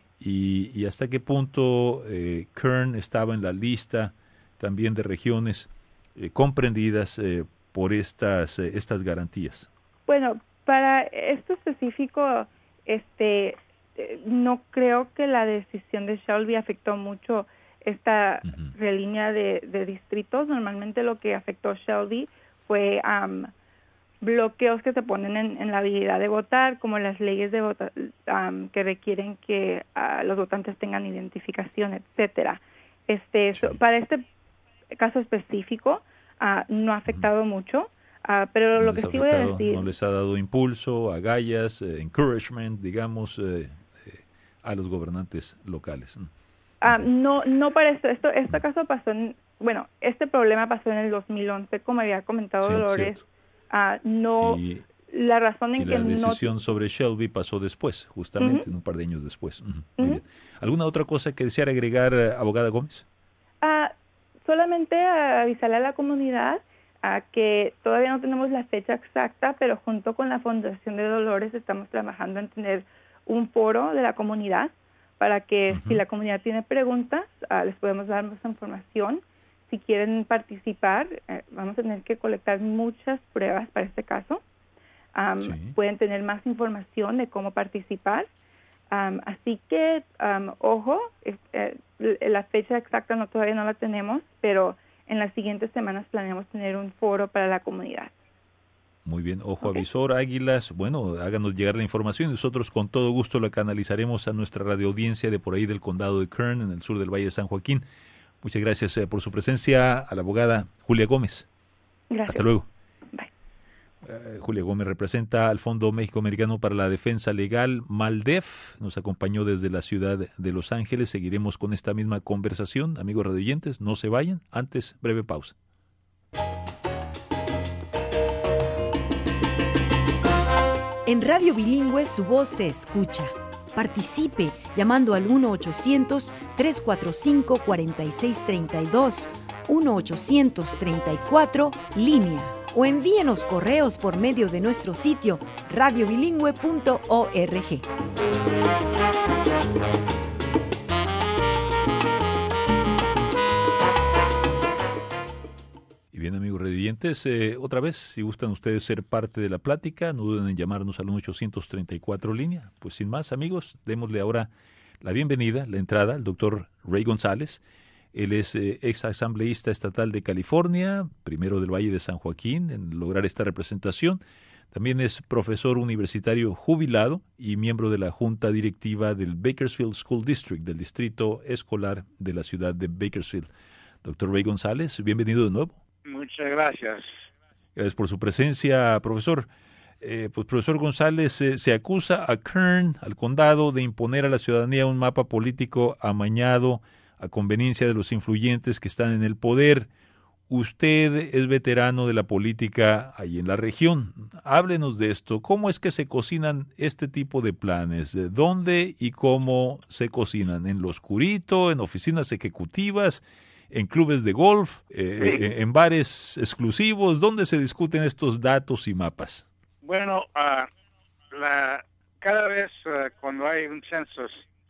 Y, y hasta qué punto eh, Kern estaba en la lista también de regiones eh, comprendidas eh, por estas, eh, estas garantías? Bueno, para esto específico, este, eh, no creo que la decisión de Shelby afectó mucho esta uh-huh. relínea de, de distritos. Normalmente lo que afectó Shelby fue um, bloqueos que se ponen en, en la habilidad de votar, como las leyes de vota, um, que requieren que uh, los votantes tengan identificación, etcétera. Este, sí. so, para este caso específico uh, no ha afectado uh-huh. mucho, uh, pero no lo que sí voy a decir... ¿No les ha dado impulso, agallas, eh, encouragement, digamos, eh, eh, a los gobernantes locales? Uh, no, no para esto. Esto, este caso pasó en... Bueno, este problema pasó en el dos mil once, como había comentado sí, Dolores. Uh, no, y, la razón en y que la decisión no... sobre Shelby pasó después, justamente, uh-huh. en un par de años después. Uh-huh. Muy uh-huh. bien. ¿Alguna otra cosa que deseara agregar, abogada Gómez? Uh, solamente uh, avisarle a la comunidad uh, que todavía no tenemos la fecha exacta, pero junto con la Fundación de Dolores estamos trabajando en tener un foro de la comunidad para que uh-huh. si la comunidad tiene preguntas, uh, les podemos dar más información. Si quieren participar, eh, vamos a tener que colectar muchas pruebas para este caso. Um, sí. Pueden tener más información de cómo participar. Um, así que, um, ojo, eh, la fecha exacta no todavía no la tenemos, pero en las siguientes semanas planeamos tener un foro para la comunidad. Muy bien, ojo okay. avisor, Águilas, bueno, háganos llegar la información y nosotros con todo gusto la canalizaremos a nuestra radioaudiencia de por ahí del condado de Kern, en el sur del Valle de San Joaquín. Muchas gracias eh, por su presencia a la abogada Julia Gómez. Gracias. Hasta luego. Bye. Uh, Julia Gómez representa al Fondo México-Americano para la Defensa Legal, MALDEF. Nos acompañó desde la ciudad de Los Ángeles. Seguiremos con esta misma conversación. Amigos radioyentes, no se vayan. Antes, breve pausa. En Radio Bilingüe su voz se escucha. Participe llamando al uno ochocientos, tres cuatro cinco, cuatro seis tres dos, uno ochocientos treinta y cuatro, línea, o envíenos correos por medio de nuestro sitio radio bilingüe punto org. Y bien, amigos radioyentes, eh, otra vez, si gustan ustedes ser parte de la plática, no duden en llamarnos al uno ochocientos treinta y cuatro línea. Pues sin más, amigos, démosle ahora la bienvenida, la entrada al doctor Ray González. Él es eh, ex asambleísta estatal de California, primero del Valle de San Joaquín, en lograr esta representación. También es profesor universitario jubilado y miembro de la junta directiva del Bakersfield School District, del distrito escolar de la ciudad de Bakersfield. Doctor Ray González, bienvenido de nuevo. Muchas gracias. Gracias por su presencia, profesor. Eh, pues, profesor González, eh, se acusa a Kern, al condado, de imponer a la ciudadanía un mapa político amañado a conveniencia de los influyentes que están en el poder. Usted es veterano de la política ahí en la región. Háblenos de esto. ¿Cómo es que se cocinan este tipo de planes? ¿De dónde y cómo se cocinan? ¿En lo oscurito, en oficinas ejecutivas, en clubes de golf, eh, sí. en bares exclusivos? ¿Dónde se discuten estos datos y mapas? Bueno, uh, la, cada vez uh, cuando hay un censo,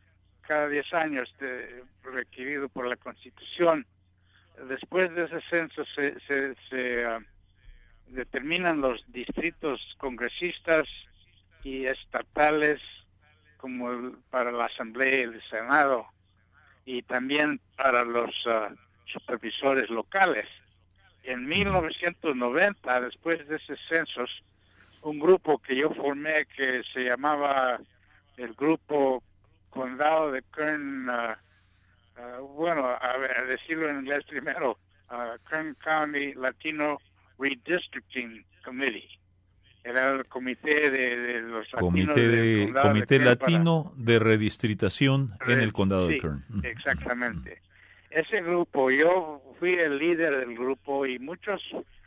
cada diez años de, requerido por la Constitución. Después de ese censo se, se, se uh, determinan los distritos congresistas y estatales como el, para la Asamblea y el Senado, y también para los uh, supervisores locales. En mil novecientos noventa, después de ese censo, un grupo que yo formé que se llamaba el Grupo Condado de Kern, uh, uh, bueno, a, ver, a decirlo en inglés primero, uh, Kern County Latino Redistricting Committee. Era el comité de, de los comité latinos de, del condado Comité de Latino para... de Redistritación en el condado sí, de Kern. Exactamente. Ese grupo, yo fui el líder del grupo y muchos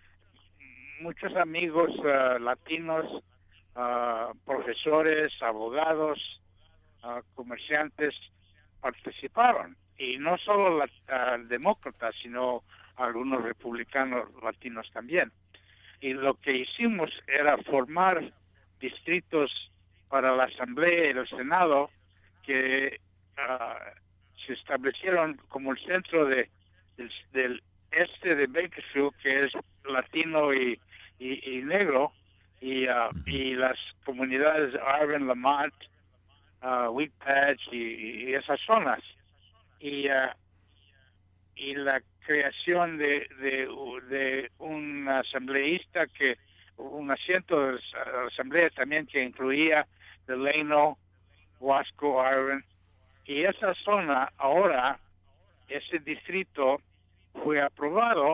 muchos amigos uh, latinos, uh, profesores, abogados, uh, comerciantes participaron, y no solo la, uh, demócratas, sino algunos republicanos latinos también. Y lo que hicimos era formar distritos para la Asamblea y el Senado que uh, se establecieron como el centro de, del, del este de Bakersfield, que es latino y, y, y negro, y, uh, y las comunidades de Arvin, Lamont, uh, Wheat Patch y, y esas zonas. Y, uh, y la creación de, de, de un asambleísta, que un asiento de la asamblea también que incluía Delano, Wasco, Arvin. Y esa zona ahora, ese distrito fue aprobado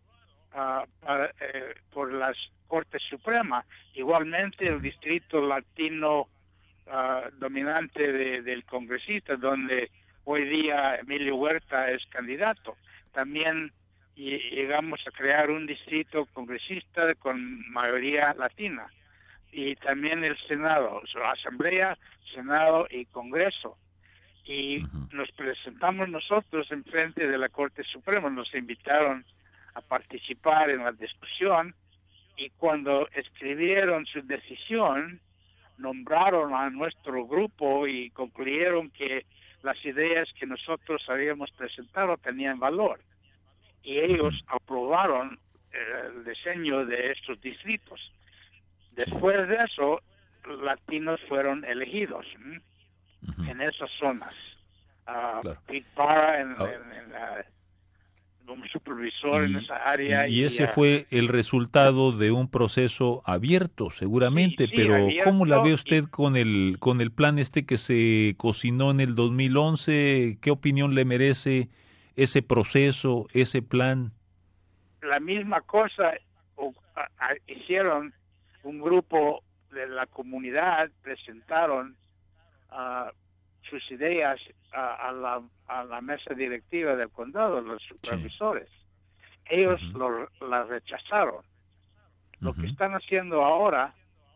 uh, para, eh, por la Corte Suprema. Igualmente el distrito latino uh, dominante de, del congresista, donde hoy día Emilio Huerta es candidato. También llegamos a crear un distrito congresista con mayoría latina. Y también el Senado, o sea, Asamblea, Senado y Congreso. Y uh-huh. nos presentamos nosotros en frente de la Corte Suprema, nos invitaron a participar en la discusión, y cuando escribieron su decisión, nombraron a nuestro grupo y concluyeron que las ideas que nosotros habíamos presentado tenían valor. Y ellos uh-huh. aprobaron eh, el diseño de estos distritos. Después de eso, latinos fueron elegidos ¿eh? uh-huh. en esas zonas. Uh, claro. Pete Parra en, oh. en, en la, como supervisor y, en esa área. Y, y ese uh, fue el resultado de un proceso abierto, seguramente, sí, sí, pero abierto, ¿cómo la ve usted y, con el con el plan este que se cocinó en el dos mil once? ¿Qué opinión le merece ese proceso, ese plan? La misma cosa uh, uh, hicieron un grupo de la comunidad, presentaron uh, sus ideas a, a, la, a la mesa directiva del condado, los supervisores. Sí. Ellos uh-huh. lo, la rechazaron. Uh-huh. Lo que están haciendo ahora,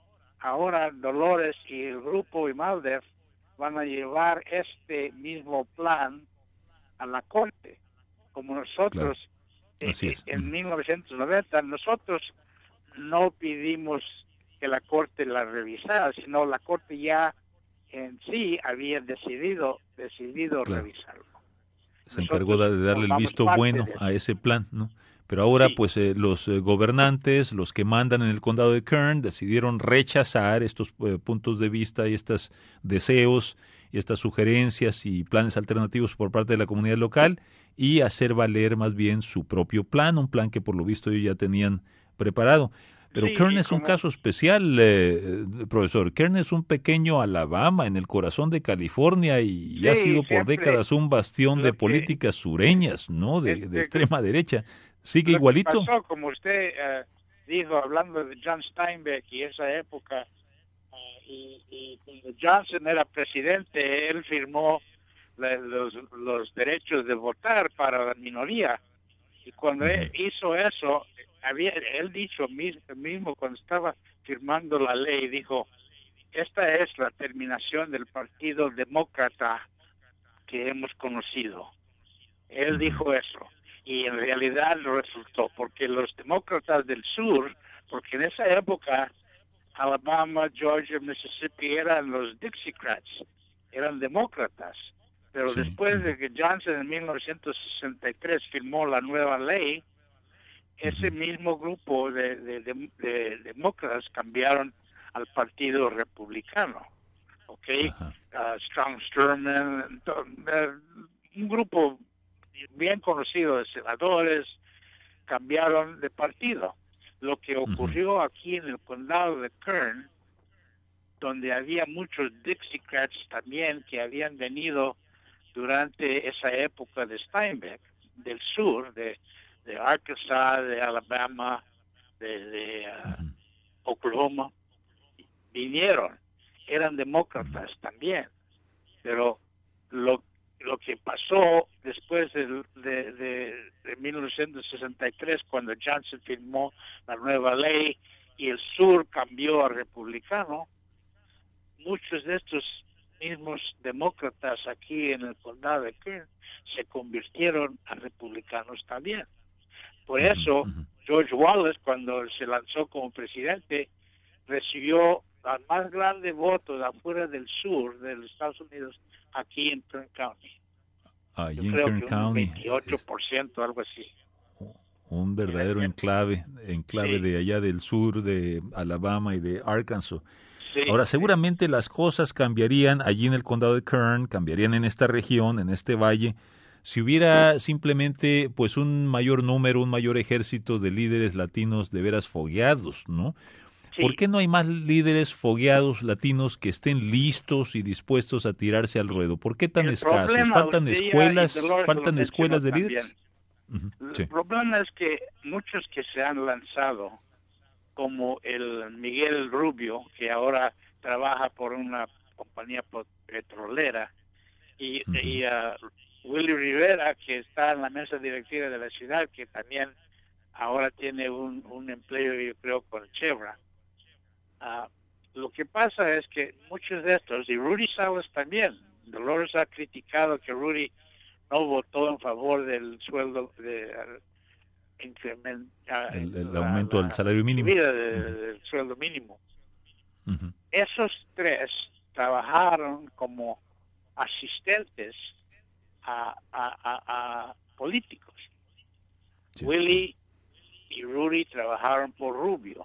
ahora Dolores y el grupo Imaldev van a llevar este mismo plan a la corte. Como nosotros, claro. eh, en uh-huh. mil novecientos noventa, nosotros no pedimos que la corte la revisara, sino la corte ya en sí había decidido decidido claro. revisarlo. Se encargó de darle el visto bueno a ese plan, ¿no? Pero ahora, sí. pues, eh, los eh, gobernantes, los que mandan en el condado de Kern, decidieron rechazar estos eh, puntos de vista y estos deseos y estas sugerencias y planes alternativos por parte de la comunidad local, y hacer valer más bien su propio plan, un plan que por lo visto ellos ya tenían preparado. Pero sí, Kern es un caso especial, eh, profesor. Kern es un pequeño Alabama en el corazón de California y, sí, y ha sido por décadas un bastión de políticas sureñas, ¿no? De, de extrema derecha. ¿Sigue igualito? Pasó, como usted uh, dijo, hablando de John Steinbeck y esa época, uh, y, y cuando Johnson era presidente, él firmó la, los, los derechos de votar para la minoría. Y cuando uh-huh. él hizo eso, había él dicho mismo, mismo cuando estaba firmando la ley, dijo, esta es la terminación del Partido Demócrata que hemos conocido. Él uh-huh. dijo eso, y en realidad lo resultó, porque los demócratas del sur, porque en esa época Alabama, Georgia, Mississippi eran los Dixiecrats, eran demócratas, Pero Sí. después de que Johnson en mil novecientos sesenta y tres firmó la nueva ley, ese Ujú. mismo grupo de, de, de- de demócratas cambiaron al Partido Republicano, ¿ok? Ajá. Ah, Strom Thurmond, to- eh, un grupo bien conocido de senadores cambiaron de partido. Lo que ocurrió aquí en el condado de Kern, donde había muchos Dixiecrats también que habían venido durante esa época de Steinbeck, del sur, de, de Arkansas, de Alabama, de, de, ah, Ujú. Oklahoma, vinieron, eran demócratas también, pero lo, lo que pasó después del- de, de, de mil novecientos sesenta y tres, cuando Johnson firmó la nueva ley y el sur cambió a republicano, muchos de estos mismos demócratas aquí en el condado de Kern se convirtieron a republicanos también. Por eso, Ujú. George Wallace, cuando se lanzó como presidente, recibió el más grande voto de afuera del sur de los Estados Unidos aquí en Kern County. Allí Yo en creo Kern que un County veintiocho es por ciento, algo así. un verdadero En- en- enclave, enclave Sí. de allá del sur de Alabama y de Arkansas. Sí, Ahora, sí. seguramente las cosas cambiarían allí en el condado de Kern, cambiarían en esta región, en este valle, si hubiera simplemente pues un mayor número, un mayor ejército de líderes latinos de veras fogueados, ¿no? Sí. ¿Por qué no hay más líderes fogueados latinos que estén listos y dispuestos a tirarse al ruedo? ¿Por qué tan El escasos? problema, ¿Faltan Lucía, y escuelas, Dolores faltan lo escuelas de mencionó líderes? Ujú, El sí. problema es que muchos que se han lanzado, como el Miguel Rubio, que ahora trabaja por una compañía po- petrolera, y, Ujú. y ah, Willy Rivera, que está en la mesa directiva de la ciudad, que también ahora tiene un, un empleo, yo creo, con Chevron. Ah, lo que pasa es que muchos de estos, y Rudy Salas también, Dolores ha criticado que Rudy no votó en favor del sueldo de uh, incremen- uh, El, el la- aumento la del salario mínimo. subida de- Ujú. del sueldo mínimo. Ujú. Esos tres trabajaron como asistentes a, a- a- a políticos. Sí. Willy y Rudy trabajaron por Rubio.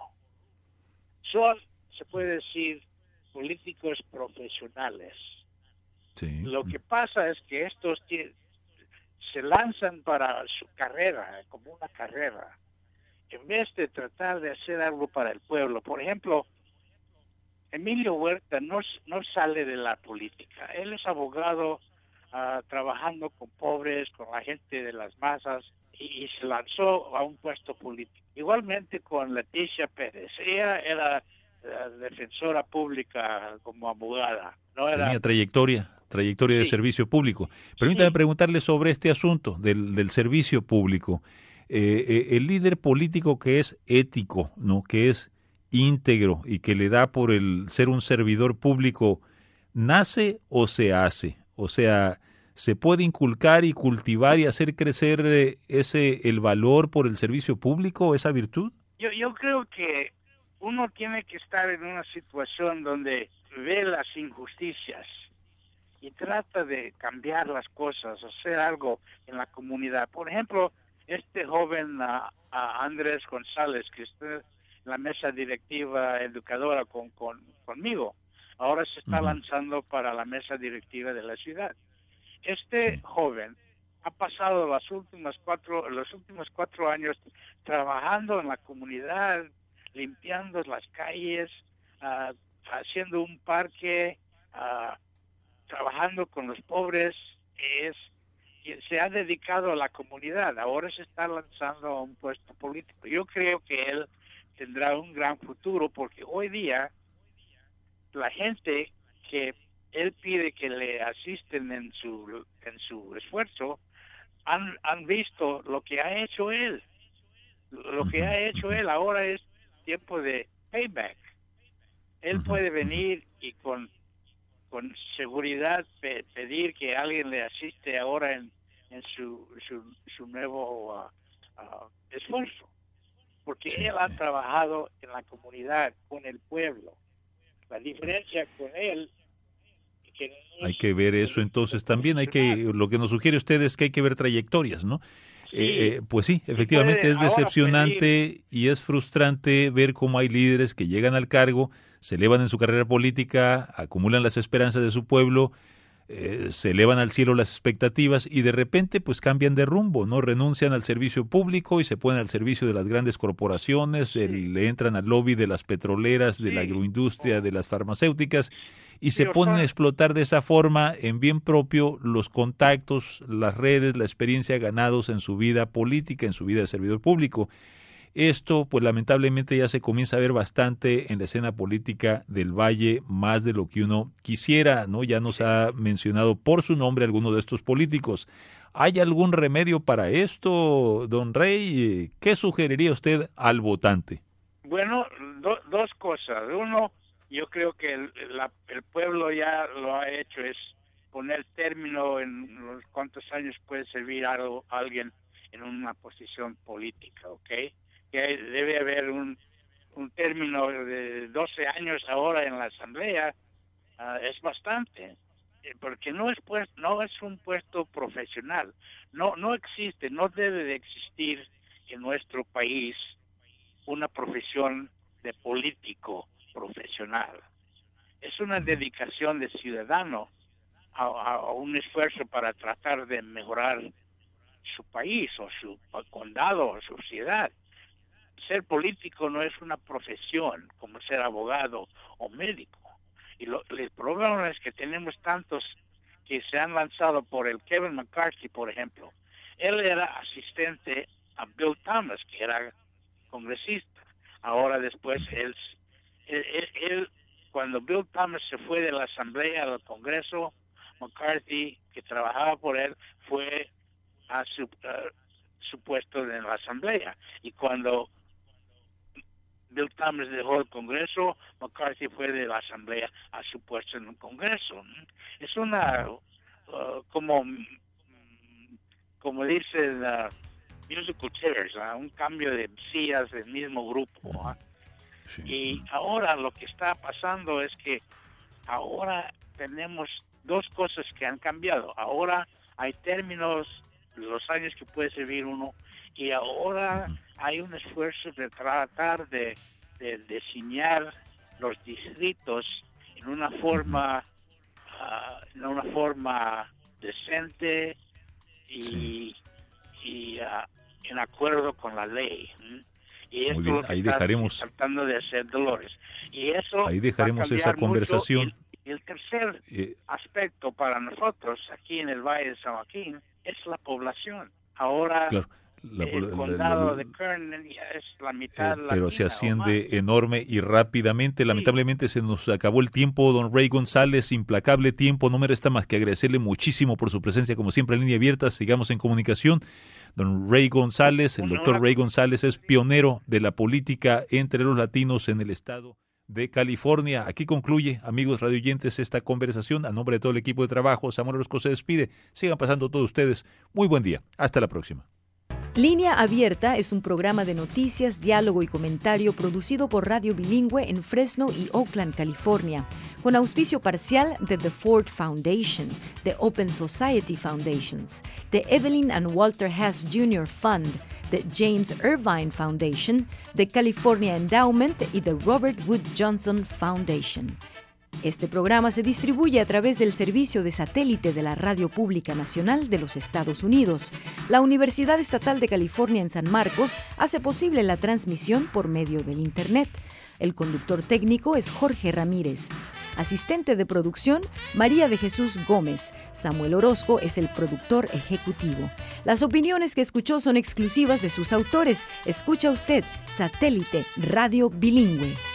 Son, se puede decir, políticos profesionales. Sí. Lo que pasa es que estos tie- se lanzan para su carrera, como una carrera, en vez de tratar de hacer algo para el pueblo. Por ejemplo, Emilio Huerta no, s- no sale de la política. Él es abogado, ah, trabajando con pobres, con la gente de las masas, y, y se lanzó a un puesto político. Igualmente con Leticia Pérez. Ella era ah, defensora pública como abogada. No era... Tenía trayectoria, trayectoria de Sí. servicio público. Permítame Sí. preguntarle sobre este asunto del, del servicio público. Eh, eh, el líder político que es ético, ¿no? Que es íntegro y que le da por el ser un servidor público, ¿nace o se hace? O sea, ¿se puede inculcar y cultivar y hacer crecer eh, ese el valor por el servicio público, esa virtud? Yo, yo creo que uno tiene que estar en una situación donde ve las injusticias y trata de cambiar las cosas, hacer algo en la comunidad. Por ejemplo, este joven uh, uh, Andrés González, que está en la mesa directiva educadora con, con conmigo, ahora se está Ujú. lanzando para la mesa directiva de la ciudad. Este Sí. joven ha pasado las últimas cuatro, los últimos cuatro años trabajando en la comunidad, limpiando las calles, uh, haciendo un parque, uh, trabajando con los pobres, es se ha dedicado a la comunidad. Ahora se está lanzando a un puesto político. Yo creo que él tendrá un gran futuro porque hoy día la gente que él pide que le asisten en su en su esfuerzo han, han visto lo que ha hecho él. Lo que Ujú, ha hecho ujú. él ahora es tiempo de payback. Él Ujú, puede ujú. venir y con con seguridad pe- pedir que alguien le asiste ahora en, en su, su, su nuevo uh, uh, esfuerzo, porque Sí, él ha sí. trabajado en la comunidad, con el pueblo. La diferencia con él, queremos, hay que ver eso, entonces también hay que, lo que nos sugiere usted es que hay que ver trayectorias, ¿no? Sí. Eh, eh, pues sí, efectivamente puede es ahora decepcionante pedir. y es frustrante ver cómo hay líderes que llegan al cargo, se elevan en su carrera política, acumulan las esperanzas de su pueblo, eh, se elevan al cielo las expectativas y de repente pues cambian de rumbo, ¿no? Renuncian al servicio público y se ponen al servicio de las grandes corporaciones, Sí. el- le entran al lobby de las petroleras, de la Sí. agroindustria, de las farmacéuticas y Sí, se ponen a doctor. explotar de esa forma en bien propio los contactos, las redes, la experiencia ganados en su vida política, en su vida de servidor público. Esto, pues lamentablemente ya se comienza a ver bastante en la escena política del Valle, más de lo que uno quisiera, ¿no? Ya nos ha mencionado por su nombre alguno de estos políticos. ¿Hay algún remedio para esto, don Rey? ¿Qué sugeriría usted al votante? Bueno, do- dos cosas. Uno, yo creo que el, la- el pueblo ya lo ha hecho, es poner término en los cuántos años puede servir algo, alguien en una posición política, ¿ok? Que hay- debe haber un, un término de doce años ahora en la asamblea, ah, es bastante, eh, porque no es pues, no es un puesto profesional, no no existe, no debe de existir en nuestro país una profesión de político profesional. Es una dedicación de ciudadano a, a- a un esfuerzo para tratar de mejorar su país o su condado o su ciudad. Ser político no es una profesión como ser abogado o médico. Y lo, el problema es que tenemos tantos que se han lanzado por el Kevin McCarthy, por ejemplo. Él era asistente a Bill Thomas, que era congresista. Ahora después él, él, él- él- cuando Bill Thomas se fue de la asamblea al Congreso, McCarthy, que trabajaba por él, fue a su, a su puesto en la asamblea. Y cuando Bill Thomas dejó el Congreso, McCarthy fue de la asamblea a su puesto en el Congreso. Es una, uh, como, mm, como dicen, uh, musical chairs, ¿ah? Un cambio de sillas del mismo grupo. ¿ah? Sí. Y ahora lo que está pasando es que ahora tenemos dos cosas que han cambiado. Ahora hay términos, los años que puede servir uno, y ahora hay un esfuerzo de tratar de, de diseñar los distritos en una forma, ah, en una forma decente y, y ah, en acuerdo con la ley. ¿m? Y esto Muy bien, es lo que ahí está dejaremos- tratando de hacer Dolores. Y eso Ahí va a dejaremos cambiar esa mucho. conversación. Y, y el tercer Eh, aspecto para nosotros aquí en el Valle de San Joaquín es la población. Ahora claro, la- el la- condado la- de Kern ya es la Eh, mitad pero se latina o asciende más. enorme y rápidamente. Lamentablemente se nos acabó el tiempo, don Ray González, implacable tiempo. No me resta más que agradecerle muchísimo por su presencia, como siempre, en Línea Abierta. Sigamos en comunicación. Don Ray González, el Una- doctor una- Ray González es pionero de la política entre los latinos en el estado de California. Aquí concluye, amigos radioyentes, esta conversación. A nombre de todo el equipo de trabajo, Samuel Orozco se despide. Sigan pasando todos ustedes. Muy buen día. Hasta la próxima. Línea Abierta es un programa de noticias, diálogo y comentario producido por Radio Bilingüe en Fresno y Oakland, California, con auspicio parcial de The Ford Foundation, de Open Society Foundations, de Evelyn and Walter Hess junior Fund, de James Irvine Foundation, de California Endowment y de Robert Wood Johnson Foundation. Este programa se distribuye a través del servicio de satélite de la Radio Pública Nacional de los Estados Unidos. La Universidad Estatal de California en San Marcos hace posible la transmisión por medio del Internet. El conductor técnico es Jorge Ramírez. Asistente de producción, María de Jesús Gómez. Samuel Orozco es el productor ejecutivo. Las opiniones que escuchó son exclusivas de sus autores. Escucha usted, Satélite Radio Bilingüe.